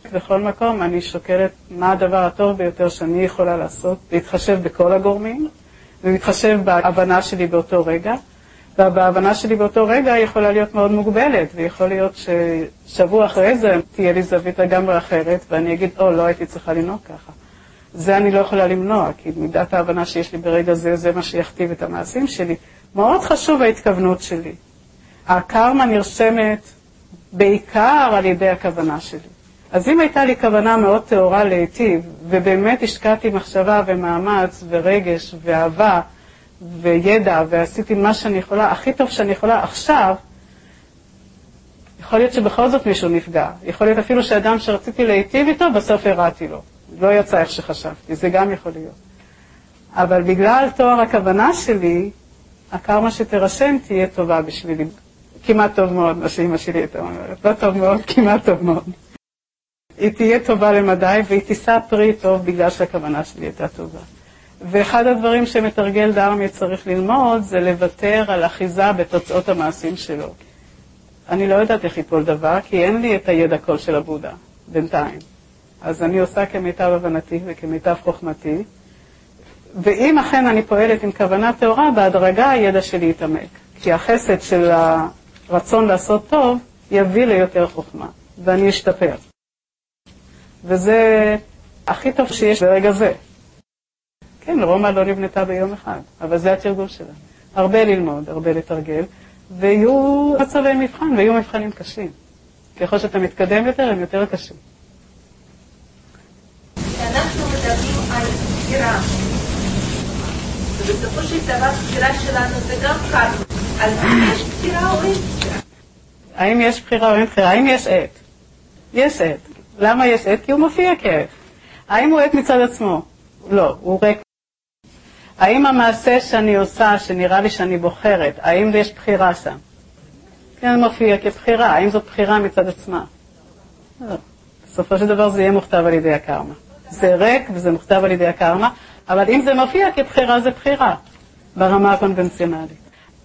בכל מקום אני שוקלת מה הדבר הטוב ביותר שאני יכולה לעשות, להתחשב בכל הגורמים, ולהתחשב בהבנה שלי באותו רגע, וההבנה שלי באותו רגע יכולה להיות מאוד מוגבלת, ויכול להיות ששבוע אחרי זה תהיה לי זווית לגמרי אחרת, ואני אגיד, או, לא הייתי צריכה לנהוג ככה. זה אני לא יכולה למנוע, כי מידת ההבנה שיש לי ברגע זה, זה מה שיכתיב את המעשים שלי. מאוד חשוב ההתכוונות שלי. הקרמה נרשמת בעיקר על ידי הכוונה שלי. אז אם הייתה לי כוונה מאוד תאורה להיטיב, ובאמת השקעתי מחשבה ומאמץ ורגש ואהבה וידע, ועשיתי מה שאני יכולה, הכי טוב שאני יכולה עכשיו, יכול להיות שבכל זאת מישהו נפגע. יכול להיות אפילו שאדם שרציתי להיטיב איתו, בסוף הראתי לו. לא יצא איך שחשבתי, זה גם יכול להיות. אבל בגלל תואר הכוונה שלי, הקרמה שתרשם תהיה טובה בשבילי. כמעט טוב מאוד, מה שאמא שלי הייתה אומרת. לא טוב מאוד, כמעט טוב מאוד. היא תהיה טובה למדי, והיא תישא פרי טוב בגלל שהכוונה שלי הייתה טובה. ואחד הדברים שמתרגל דרמי צריך ללמוד, זה לוותר על אחיזה בתוצאות המעשים שלו. אני לא יודעת איך ייפול דבר, כי אין לי את הידע כל של הבודה, בינתיים. אז אני עושה כמיטב הבנתי וכמיטב חוכמתי, ואם אכן אני פועלת עם כוונה תאורה, בהדרגה הידע שלי יתעמק. כי החסד של הרצון לעשות טוב יביא ליותר חוכמה, ואני אשתפר. וזה הכי טוב שיש ברגע זה. כן, רומא לא נבנתה ביום אחד, אבל זה התרגול שלה. הרבה ללמוד, הרבה לתרגל, ויהיו מצבי מבחן, ויהיו מבחנים קשים. ככל שאתה מתקדם יותר, הם יותר קשים. אנחנו מדברים על בחירה. ובסופו של דבר, בחירה שלנו זה גם קרמה. אז יש בחירה או אין בחירה? האם יש בחירה או אין בחירה? האם יש עת? יש עת. למה יש עת? כי הוא מופיע כעת. האם הוא עת מצד עצמו? לא, הוא ריק. האם המעשה שאני עושה, שנראה לי שאני בוחרת, האם יש בחירה שם? כן, מופיע כבחירה. האם זאת בחירה מצד עצמה? לא. בסופו של דבר זה יהיה מוכתב על ידי הקרמה. זה ריק וזה מוכתב על ידי הקרמה, אבל אם זה מופיע כבחירה, זה בחירה, ברמה הקונבנציונלית.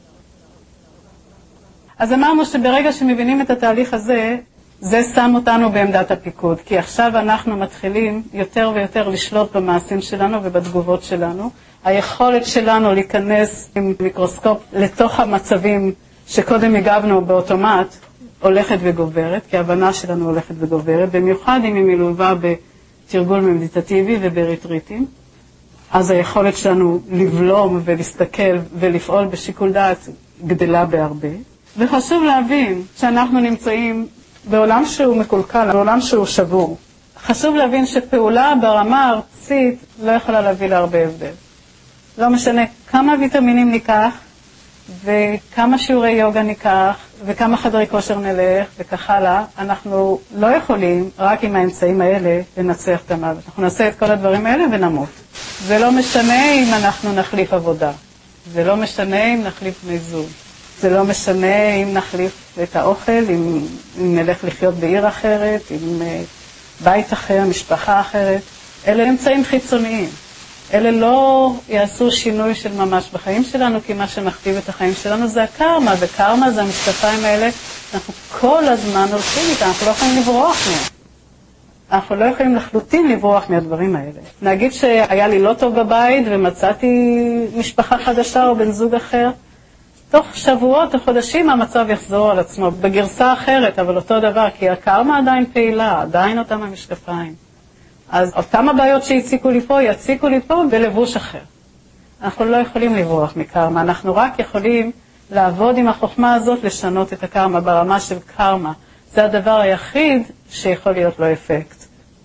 אז אמרנו שברגע שמבינים את התהליך הזה, זה שם אותנו בעמדת הפיקוד, כי עכשיו אנחנו מתחילים יותר ויותר לשלוט במעשים שלנו ובתגובות שלנו. היכולת שלנו להיכנס עם מיקרוסקופ לתוך המצבים שקודם הגבנו באוטומט, הולכת וגוברת, כי ההבנה שלנו הולכת וגוברת, במיוחד אם היא מלווה בתרגול מדיטטיבי ובריטריטים. אז היכולת שלנו לבלום ולהסתכל ולפעול בשיקול דעת גדלה בהרבה. וחשוב להבין שאנחנו נמצאים בעולם שהוא מקולקל, בעולם שהוא שבור. חשוב להבין שפעולה ברמה הארצית לא יכולה להביא להרבה הבדל. לא משנה כמה ויטמינים ניקח, וכמה שיעורי יוגה ניקח, וכמה חדרי כושר נלך, וכך הלאה, אנחנו לא יכולים, רק עם האמצעים האלה, לנצח את המוות. אנחנו נעשה את כל הדברים האלה ונמות. זה לא משנה אם אנחנו נחליף עבודה. זה לא משנה אם נחליף בני זוג. זה לא משנה אם נחליף את האוכל, אם, אם נלך לחיות בעיר אחרת, עם בית אחר, משפחה אחרת. אלה אמצעים חיצוניים. אלה לא יעשו שינוי של ממש בחיים שלנו, כי מה שמכתיב את החיים שלנו זה הקרמה, וקרמה זה המשקפיים האלה, אנחנו כל הזמן הולכים איתם, אנחנו לא יכולים לברוח מהם. אנחנו לא יכולים לחלוטין לברוח מהדברים האלה. נגיד שהיה לי לא טוב בבית ומצאתי משפחה חדשה או בן זוג אחר, תוך שבועות או חודשים המצב יחזור על עצמו, בגרסה אחרת, אבל אותו דבר, כי הקרמה עדיין פעילה, עדיין אותם המשקפיים. אז אותם הבעיות שהציקו לי פה, יציקו לי פה בלבוש אחר. אנחנו לא יכולים לברוח מקרמה, אנחנו רק יכולים לעבוד עם החוכמה הזאת, לשנות את הקרמה ברמה של קרמה. זה הדבר היחיד שיכול להיות לו אפקט.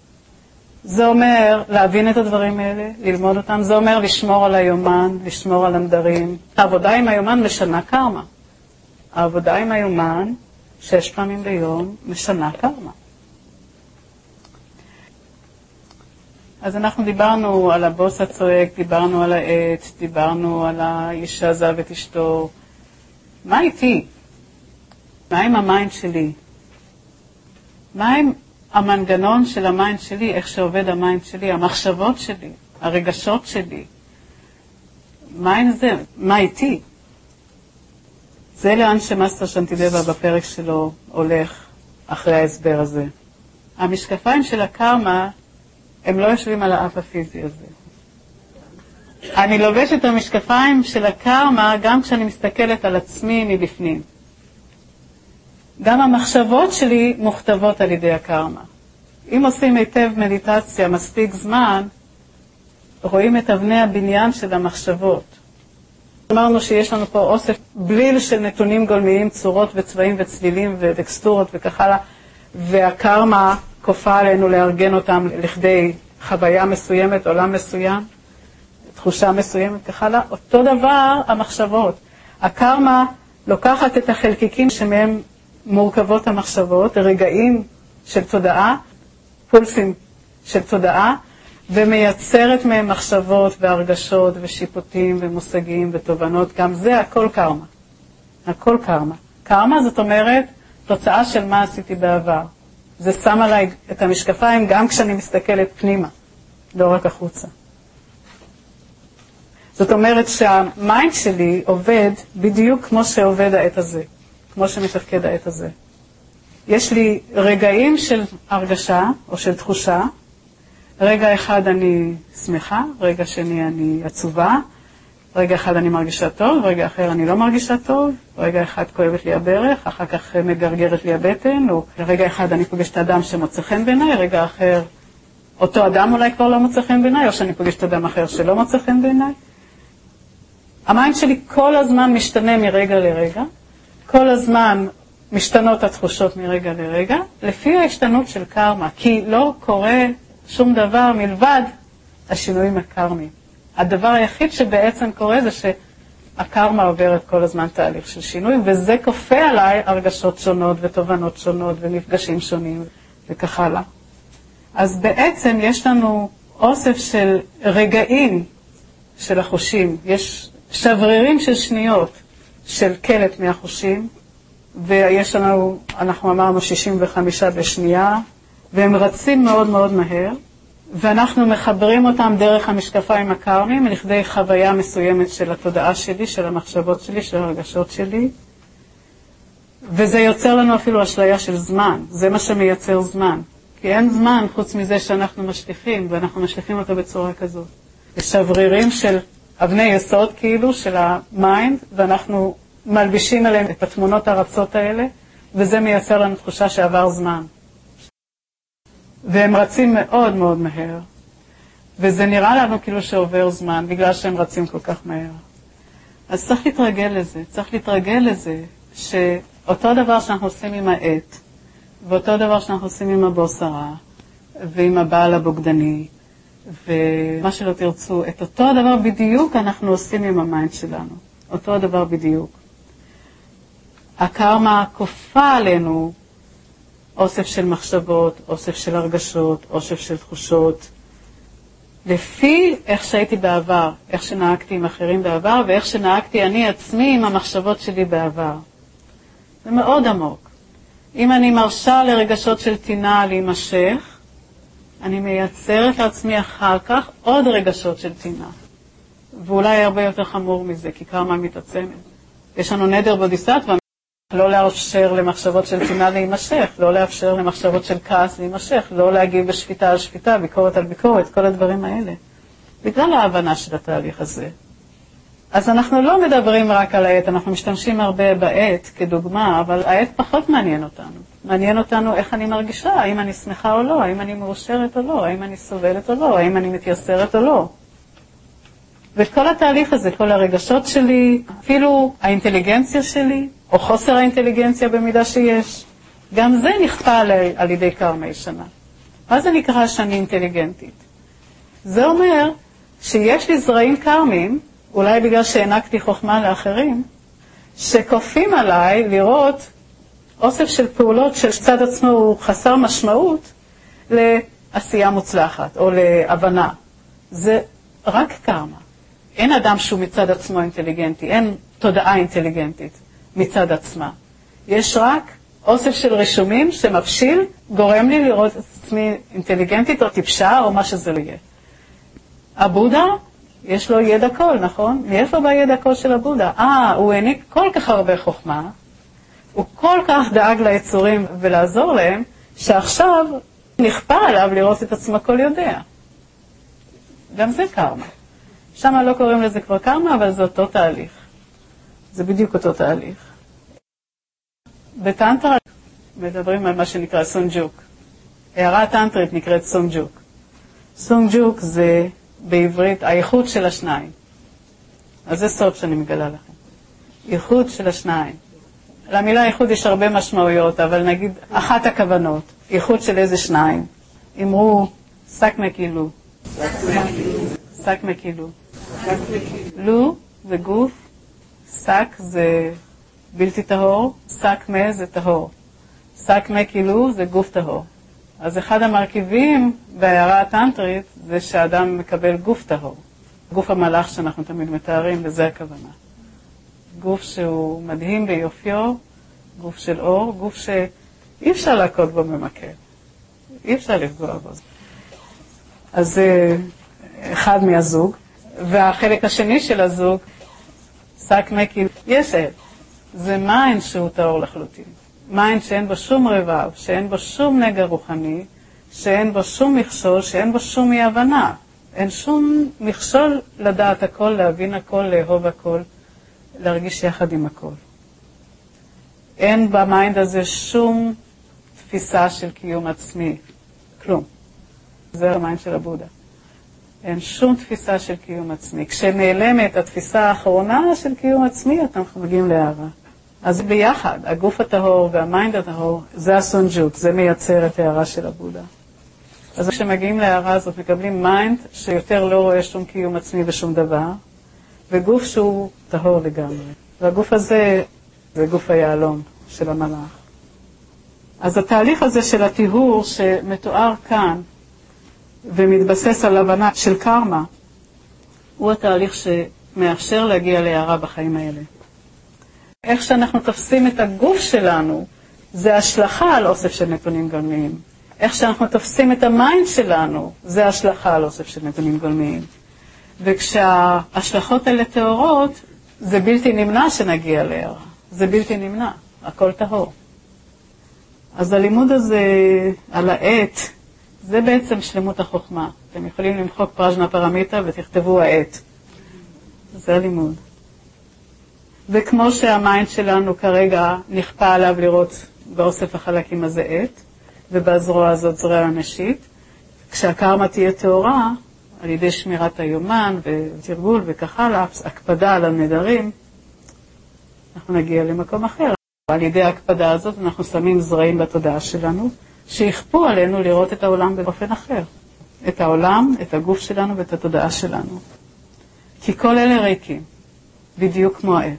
זה אומר להבין את הדברים האלה, ללמוד אותם. זה אומר לשמור על היומן, לשמור על הנדרים. העבודה עם היומן משנה קרמה. העבודה עם היומן, שש פעמים ביום, משנה קרמה. אז אנחנו דיברנו על הבוס הצועק, דיברנו על העץ, דיברנו על האיש שעזב את אשתו. מה איתי? מה עם המיינד שלי? מה עם המנגנון של המיינד שלי, איך שעובד המיינד שלי, המחשבות שלי, הרגשות שלי? מה עם זה? מה איתי? זה לאן שמאסטר שנטידבה בפרק שלו הולך אחרי ההסבר הזה. המשקפיים של הקרמה, הם לא יושבים על האף הפיזי הזה. אני לובש את המשקפיים של הקרמה גם כשאני מסתכלת על עצמי מבפנים. גם המחשבות שלי מוכתבות על ידי הקרמה. אם עושים היטב מדיטציה מספיק זמן, רואים את אבני הבניין של המחשבות. אמרנו שיש לנו פה אוסף בליל של נתונים גולמיים, צורות וצבעים וצלילים וטקסטורות וכך הלאה, והקרמה כופה עלינו לארגן אותם לכדי חוויה מסוימת, עולם מסוים, תחושה מסוימת, כך הלאה. אותו דבר המחשבות. הקרמה לוקחת את החלקיקים שמהם מורכבות המחשבות, רגעים של תודעה, פולסים של תודעה, ומייצרת מהם מחשבות והרגשות ושיפוטים ומושגים ותובנות. גם זה הכל קרמה. הכל קרמה. קרמה זאת אומרת תוצאה של מה עשיתי בעבר. זה שם עליי את המשקפיים גם כשאני מסתכלת פנימה, לא רק החוצה. זאת אומרת שהמיינד שלי עובד בדיוק כמו שעובד העת הזה, כמו שמתפקד העת הזה. יש לי רגעים של הרגשה או של תחושה, רגע אחד אני שמחה, רגע שני אני עצובה, רגע אחד אני מרגישה טוב, רגע אחר אני לא מרגישה טוב, רגע אחד כואבת לי הברך, אחר כך מגרגרת לי הבטן, או רגע אחד אני פוגשת את האדם שמוצא חן בעיניי, רגע אחר אותו אדם אולי כבר לא מוצא חן בעיניי, או שאני פוגשת אדם אחר שלא מוצא חן בעיניי. המיינד שלי כל הזמן משתנה מרגע לרגע, כל הזמן משתנות התחושות מרגע לרגע, לפי ההשתנות של קרמה, כי לא קורה שום דבר מלבד השינויים הקרמיים. הדבר היחיד שבעצם קורה זה שהקרמה עוברת כל הזמן תהליך של שינוי, וזה כופה עליי הרגשות שונות ותובנות שונות ומפגשים שונים וכך הלאה. אז בעצם יש לנו אוסף של רגעים של החושים, יש שברירים של שניות של קלט מהחושים, ויש לנו, אנחנו אמרנו שישים וחמישה בשנייה, והם רצים מאוד מאוד מהר, ואנחנו מחברים אותם דרך המשקפיים הקרמיים לכדי חוויה מסוימת של התודעה שלי, של המחשבות שלי, של הרגשות שלי, וזה יוצר לנו אפילו אשליה של זמן, זה מה שמייצר זמן, כי אין זמן חוץ מזה שאנחנו משליכים, ואנחנו משליכים אותו בצורה כזאת. יש שברירים של אבני יסוד כאילו, של המיינד, ואנחנו מלבישים עליהם את התמונות הרצות האלה, וזה מייצר לנו תחושה שעבר זמן. והם רצים מאוד מאוד מהר, וזה נראה לנו כאילו שעובר זמן, בגלל שהם רצים כל כך מהר. אז צריך להתרגל לזה, צריך להתרגל לזה, שאותו דבר שאנחנו עושים עם העט, ואותו דבר שאנחנו עושים עם הבוסרה, ועם הבעל הבוגדני, ומה שלא תרצו, את אותו הדבר בדיוק אנחנו עושים עם המיינד שלנו, אותו הדבר בדיוק. הקרמה כופה עלינו אוסף של מחשבות, אוסף של הרגשות, אוסף של תחושות, לפי איך שהייתי בעבר, איך שנהגתי עם אחרים בעבר, ואיך שנהגתי אני עצמי עם המחשבות שלי בעבר. זה מאוד עמוק. אם אני מרשה לרגשות של טינה להימשך, אני מייצרת לעצמי אחר כך עוד רגשות של טינה. ואולי הרבה יותר חמור מזה, כי קרמה מתעצמת. יש לנו נדר בודיסטווה, לא לאפשר למחשבות של טינה להימשך, לא לאפשר למחשבות של כעס להימשך, לא להגיב בשפיטה על שפיטה, ביקורת על ביקורת, כל הדברים האלה. בגלל ההבנה של התהליך הזה. אז אנחנו לא מדברים רק על העט, אנחנו משתמשים הרבה בעט כדוגמה, אבל העט פחות מעניין אותנו. מעניין אותנו איך אני מרגישה, האם אני שמחה או לא, האם אני מאושרת או לא, האם אני סובלת או לא, האם אני מתייסרת או לא. ואת כל התהליך הזה, כל הרגשות שלי, אפילו האינטליגנציה שלי, או חוסר האינטליגנציה במידה שיש, גם זה נכפה עלי על ידי קרמה ישנה. מה זה נקרא שאני אינטליגנטית? זה אומר שיש לי זרעים קרמיים, אולי בגלל שהענקתי חוכמה לאחרים, שכופים עליי לראות אוסף של פעולות של צד עצמו הוא חסר משמעות לעשייה מוצלחת או להבנה. זה רק קרמה. אין אדם שהוא מצד עצמו אינטליגנטי, אין תודעה אינטליגנטית מצד עצמה. יש רק אוסף של רשומים שמבשיל, גורם לי לראות את עצמי אינטליגנטית או טיפשה או מה שזה לא יהיה. הבודה, יש לו ידע קול, נכון? מאיפה בא ידע קול של הבודה? אה, הוא העניק כל כך הרבה חוכמה, הוא כל כך דאג ליצורים ולעזור להם, שעכשיו נכפה עליו לראות את עצמו כל יודע. גם זה קרמה. שם לא קוראים לזה כבר קרמה, אבל זה אותו תהליך. זה בדיוק אותו תהליך. בטנטרה מדברים על מה שנקרא סונג'וק. הערה טנטרית נקראת סונג'וק. סונג'וק זה בעברית האיחוד של השניים. אז זה סוד שאני מגלה לכם. איחוד של השניים. למילה איחוד יש הרבה משמעויות, אבל נגיד אחת הכוונות. איחוד של איזה שניים. אמרו סק מקילו. סק מקילו. לו זה גוף, סק זה בלתי טהור, סק מה זה טהור. סק מקילו זה גוף טהור. אז אחד המרכיבים בהערה הטנטרית זה שהאדם מקבל גוף טהור. גוף המלאך שאנחנו תמיד מתארים, וזה הכוונה. גוף שהוא מדהים ביופיו, גוף של אור, גוף שאי אפשר להכות בו במקל. אי אפשר לפגוע בו. אז זה אחד מהזוג. והחלק השני של הזוג, סק מקילו, יש אל. זה מים שהוא טהור לחלוטין. מים שאין בו שום רבב, שאין בו שום נגע רוחני, שאין בו שום מכשול, שאין בו שום אי הבנה. אין שום מכשול לדעת הכל, להבין הכל, לאהוב הכל, להרגיש יחד עם הכל. אין במיינד הזה שום תפיסה של קיום עצמי, כלום. זה המיינד של הבודה. אין שום תפיסה של קיום עצמי. כשנעלמת התפיסה האחרונה של קיום עצמי, אנחנו מגיעים להערה. אז ביחד, הגוף הטהור והמיינד הטהור, זה הסונג'וק, זה מייצר את ההערה של הבודה. אז כשמגיעים להערה הזאת, מקבלים מיינד שיותר לא רואה שום קיום עצמי ושום דבר, וגוף שהוא טהור לגמרי. והגוף הזה זה גוף היעלום של המלאך. אז התהליך הזה של הטיהור שמתואר כאן, ומתבסס על הבנה של קרמה, הוא התהליך שמאפשר להגיע להערה בחיים האלה. איך שאנחנו תופסים את הגוף שלנו, זה השלכה על אוסף של נתונים גולמיים. איך שאנחנו תופסים את המיינד שלנו, זה השלכה על אוסף של נתונים גולמיים. וכשההשלכות האלה טהורות, זה בלתי נמנע שנגיע להערה. זה בלתי נמנע, הכל טהור. אז הלימוד הזה על העת, זה בעצם שלמות החוכמה. אתם יכולים למחוק פרז'נה פרמיטה ותכתבו העת. זה הלימוד. וכמו שהמיינד שלנו כרגע נכפה עליו לראות באוסף החלקים הזה עת, ובזרוע הזאת זרוע נשית, כשהקרמה תהיה טהורה, על ידי שמירת היומן ותרגול וכך הלאה, הקפדה על הנדרים, אנחנו נגיע למקום אחר. על ידי ההקפדה הזאת אנחנו שמים זרעים בתודעה שלנו, שיכפו עלינו לראות את העולם באופן אחר. את העולם, את הגוף שלנו ואת התודעה שלנו. כי כל אלה ריקים, בדיוק כמו העת.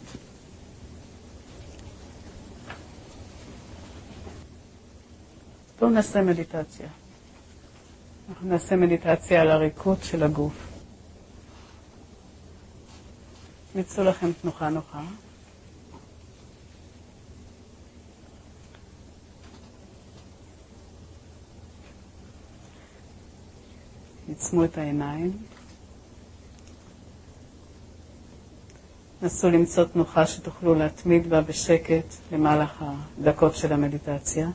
בואו נעשה מדיטציה. אנחנו נעשה מדיטציה על הריקות של הגוף. מצאו לכם תנוחה נוחה. עצמו את העיניים. נסו למצוא תנוחה שתוכלו להתמיד בה בשקט למהלך הדקות של המדיטציה.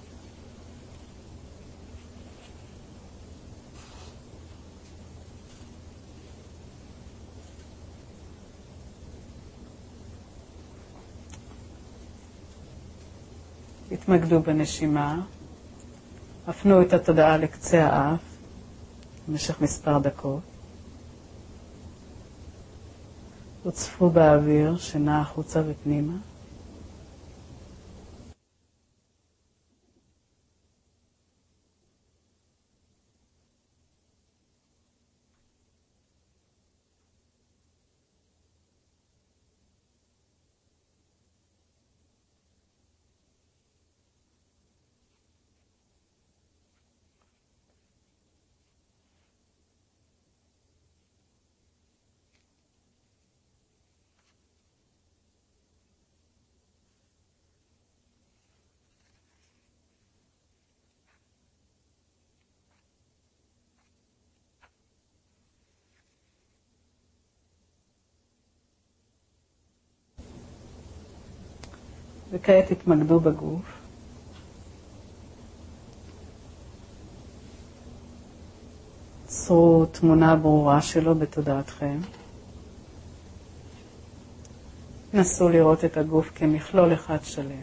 התמקדו בנשימה. הפנו את התודעה לקצה האף במשך מספר דקות. הוצפו באוויר שנע החוצה ופנימה. וכעת התמקדו בגוף. תיצרו תמונה ברורה שלו בתודעתכם. נסו לראות את הגוף כמכלול אחד שלם.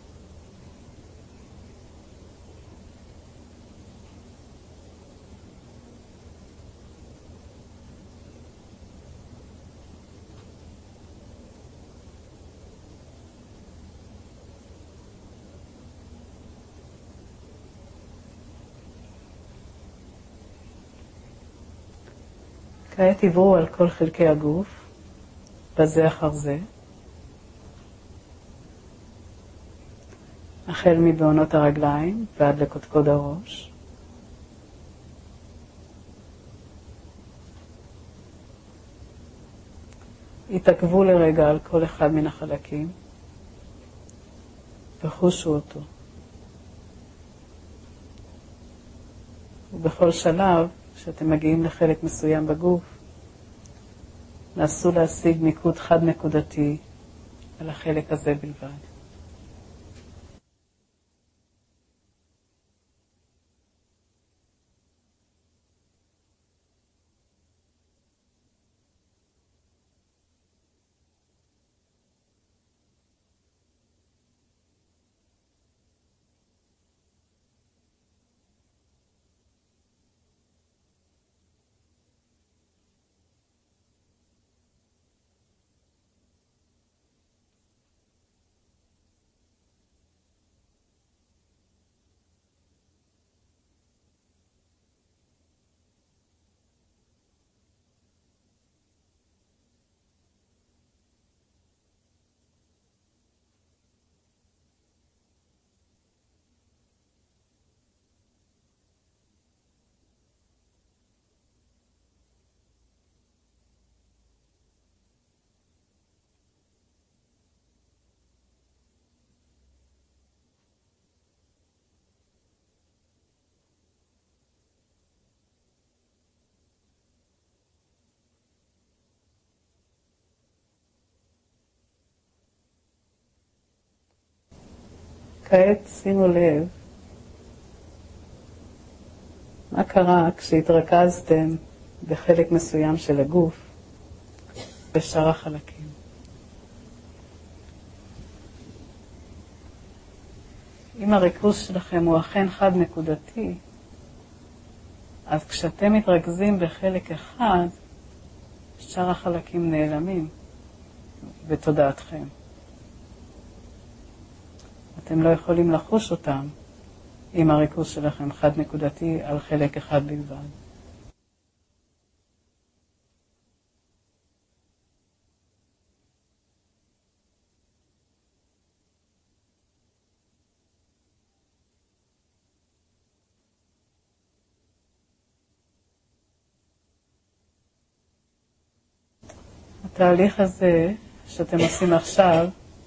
כעת עברו על כל חלקי הגוף, בזה אחר זה, החל מבעונות הרגליים ועד לקודקוד הראש. התעכבו לרגע על כל אחד מן החלקים, וחושו אותו. ובכל שלב, כשאתם מגיעים לחלק מסוים בגוף, נסו להשיג מיקוד חד נקודתי על החלק הזה בלבד. כעת שימו לב מה קרה כשהתרכזתם בחלק מסוים של הגוף בשאר החלקים. אם הריכוז שלכם הוא אכן חד נקודתי, אז כשאתם מתרכזים בחלק אחד, שאר החלקים נעלמים בתודעתכם. אתם לא יכולים לחוש אותם אם הריכוז שלכם חד נקודתי על חלק אחד בלבד. התהליך הזה שאתם עושים עכשיו,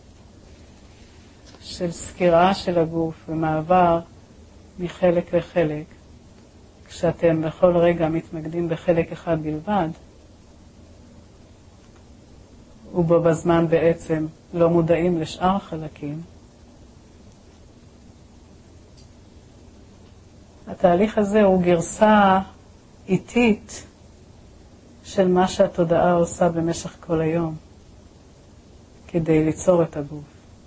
של סקירה של הגוף ומעבר מחלק לחלק, כשאתם בכל רגע מתמקדים בחלק אחד בלבד, ובו בזמן בעצם לא מודעים לשאר החלקים, התהליך הזה הוא גרסה איטית של מה שהתודעה עושה במשך כל היום כדי ליצור את הגוף.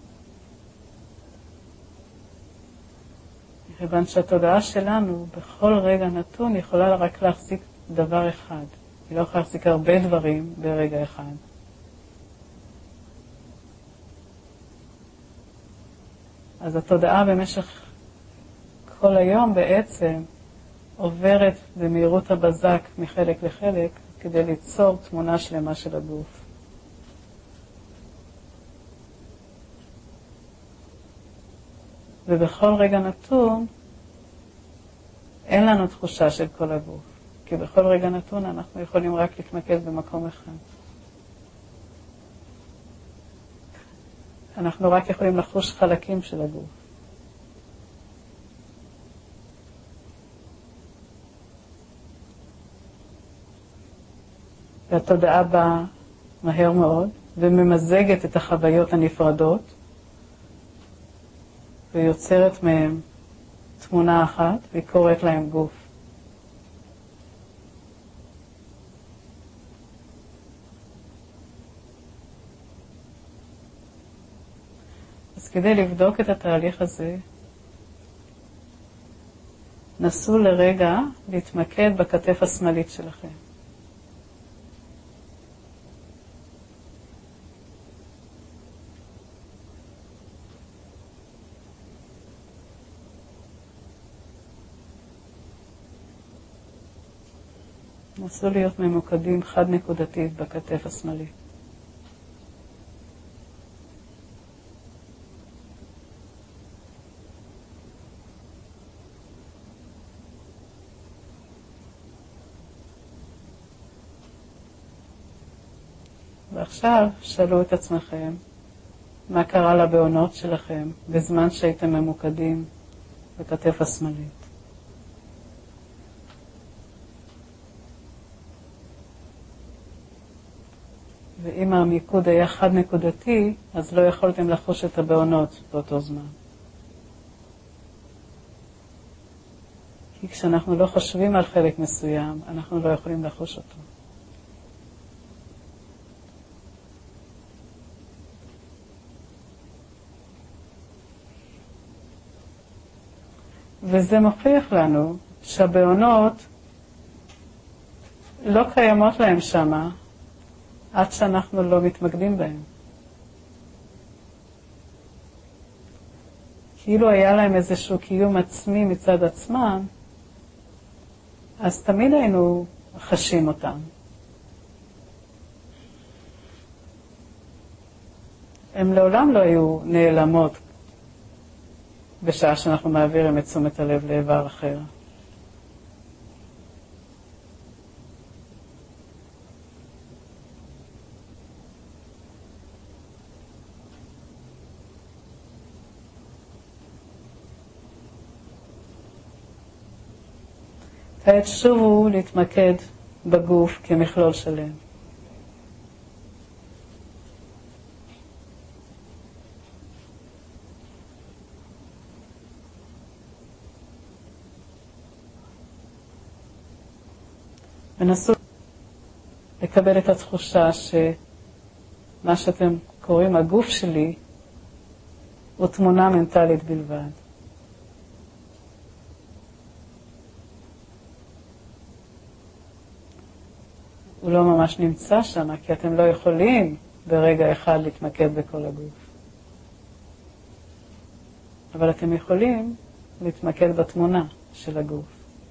כיוון שהתודעה שלנו בכל רגע נתון יכולה רק להחזיק דבר אחד. היא לא יכולה להחזיק הרבה דברים ברגע אחד. אז התודעה במשך כל היום בעצם עוברת במהירות הבזק מחלק לחלק כדי ליצור תמונה שלמה של הגוף. ובכל רגע נתון אין לנו תחושה של כל הגוף, כי בכל רגע נתון אנחנו יכולים רק להתמקד במקום אחד. אנחנו רק יכולים לחוש חלקים של הגוף. והתודעה באה מהר מאוד וממזגת את החוויות הנפרדות ויוצרת מהם תמונה אחת והיא קוראת להם גוף. אז כדי לבדוק את התהליך הזה, נסו לרגע להתמקד בכתף השמאלית שלכם. נסו להיות ממוקדים חד נקודתית בכתף השמאלית. ועכשיו שאלו את עצמכם, מה קרה לבעונות שלכם בזמן שהייתם ממוקדים בכתף השמאלית? ואם המיקוד היה חד נקודתי, אז לא יכולתם לחוש את הבעונות באותו זמן. כי כשאנחנו לא חושבים על חלק מסוים, אנחנו לא יכולים לחוש אותו. וזה מוכיח לנו שהבעונות לא קיימות להם שמה, עד שאנחנו לא מתמקדים בהם. כאילו היה להם איזשהו קיום עצמי מצד עצמם, אז תמיד היינו חשים אותם. הם לעולם לא היו נעלמות בשעה שאנחנו מעבירים את תשומת הלב לאיבר אחר. כעת שובו להתמקד בגוף כמכלול שלם. ונסו לקבל את התחושה שמה שאתם קוראים הגוף שלי הוא תמונה מנטלית בלבד. הוא לא ממש נמצא שם, כי אתם לא יכולים ברגע אחד להתמקד בכל הגוף. אבל אתם יכולים להתמקד בתמונה של הגוף.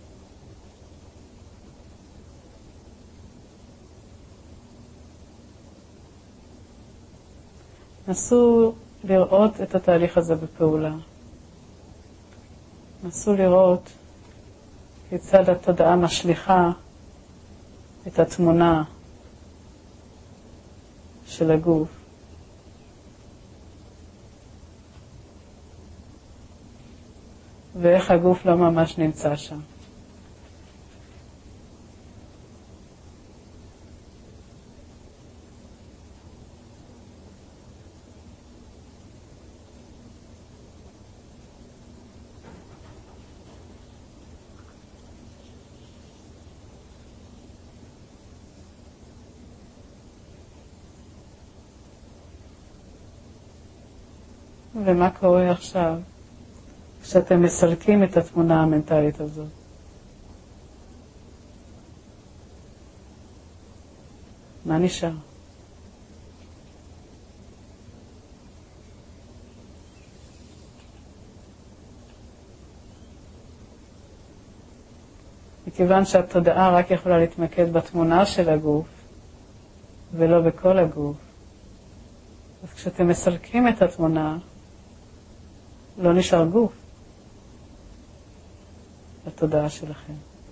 נסו לראות את התהליך הזה בפעולה. נסו לראות כיצד התודעה משליחה את התמונה של הגוף. ואיך הגוף לא ממש נמצא שם. ומה קורה עכשיו כשאתם מסלקים את התמונה המנטלית הזאת? מה נשאר? מכיוון שהתודעה רק יכולה להתמקד בתמונה של הגוף ולא בכל הגוף, אז כשאתם מסלקים את התמונה, לא נשאר גוף לתודעה שלכם.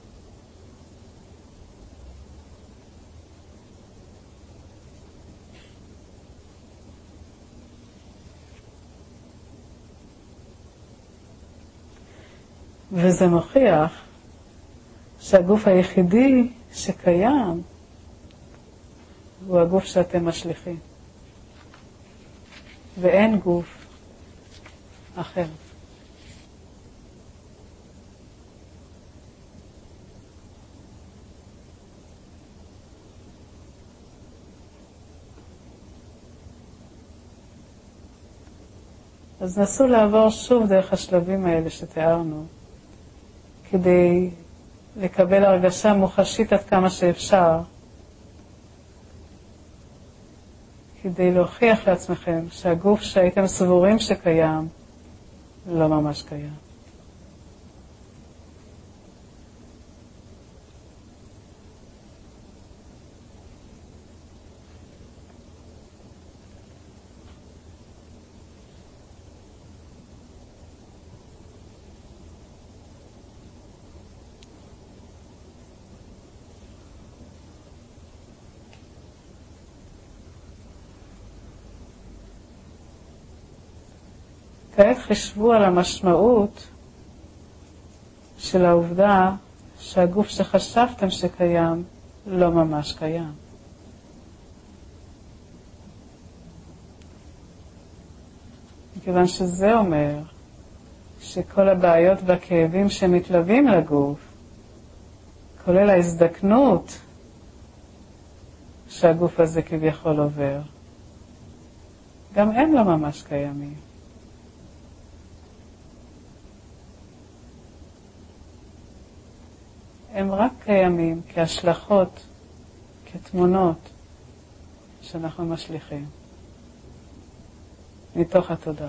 וזה מוכיח שהגוף היחידי שקיים הוא הגוף שאתם משליכים. ואין גוף אחר. אז נסו לעבור שוב דרך השלבים האלה שתיארנו, כדי לקבל הרגשה מוחשית עד כמה שאפשר, כדי להוכיח לעצמכם שהגוף שהייתם סבורים שקיים, לא ממש קיים. כעת חשבו על המשמעות של העובדה שהגוף שחשבתם שקיים לא ממש קיים. מכיוון שזה אומר שכל הבעיות והכאבים שמתלווים לגוף, כולל ההזדקנות שהגוף הזה כביכול עובר, גם הם לא ממש קיימים. הם רק קיימים כהשלכות, כתמונות שאנחנו משליכים מתוך התודעה.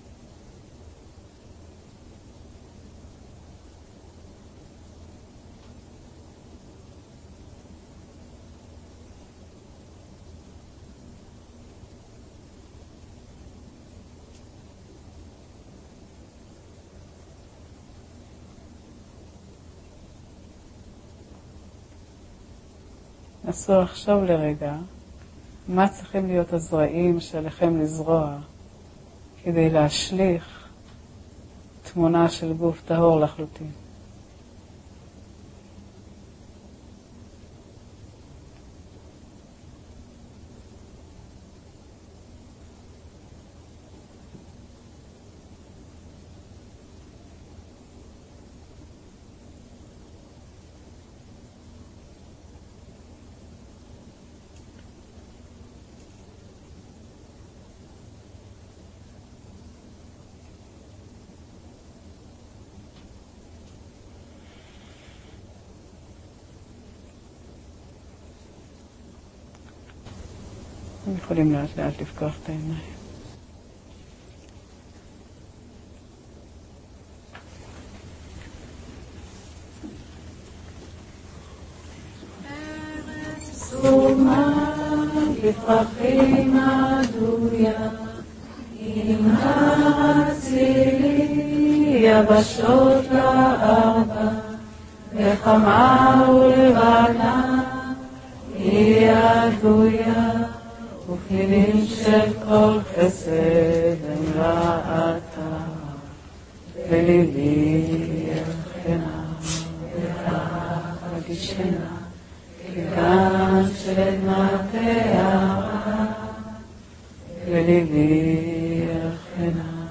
נסו לחשוב לרגע מה צריכים להיות הזרעים שעליכם לזרוע כדי להשליך תמונה של גוף טהור לחלוטין. אתם יכולים לאט לאט לפקוח את העיניים. סומה לפרחים עדויה, עם הצילי יבשות לארבע, וחמה ולבנה היא עדויה, וכלים של כל חסד הם ראתה, וליבי יחנה ותחגישנה, כגן של מטרה, וליבי יחנה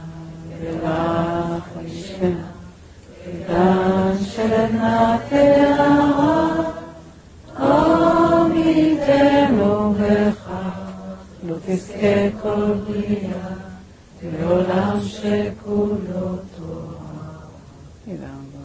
ותחגישנה, כגן של מטרה, עמיתנו בכך לא תזכה כל בריאה, לעולם שכולו תורה.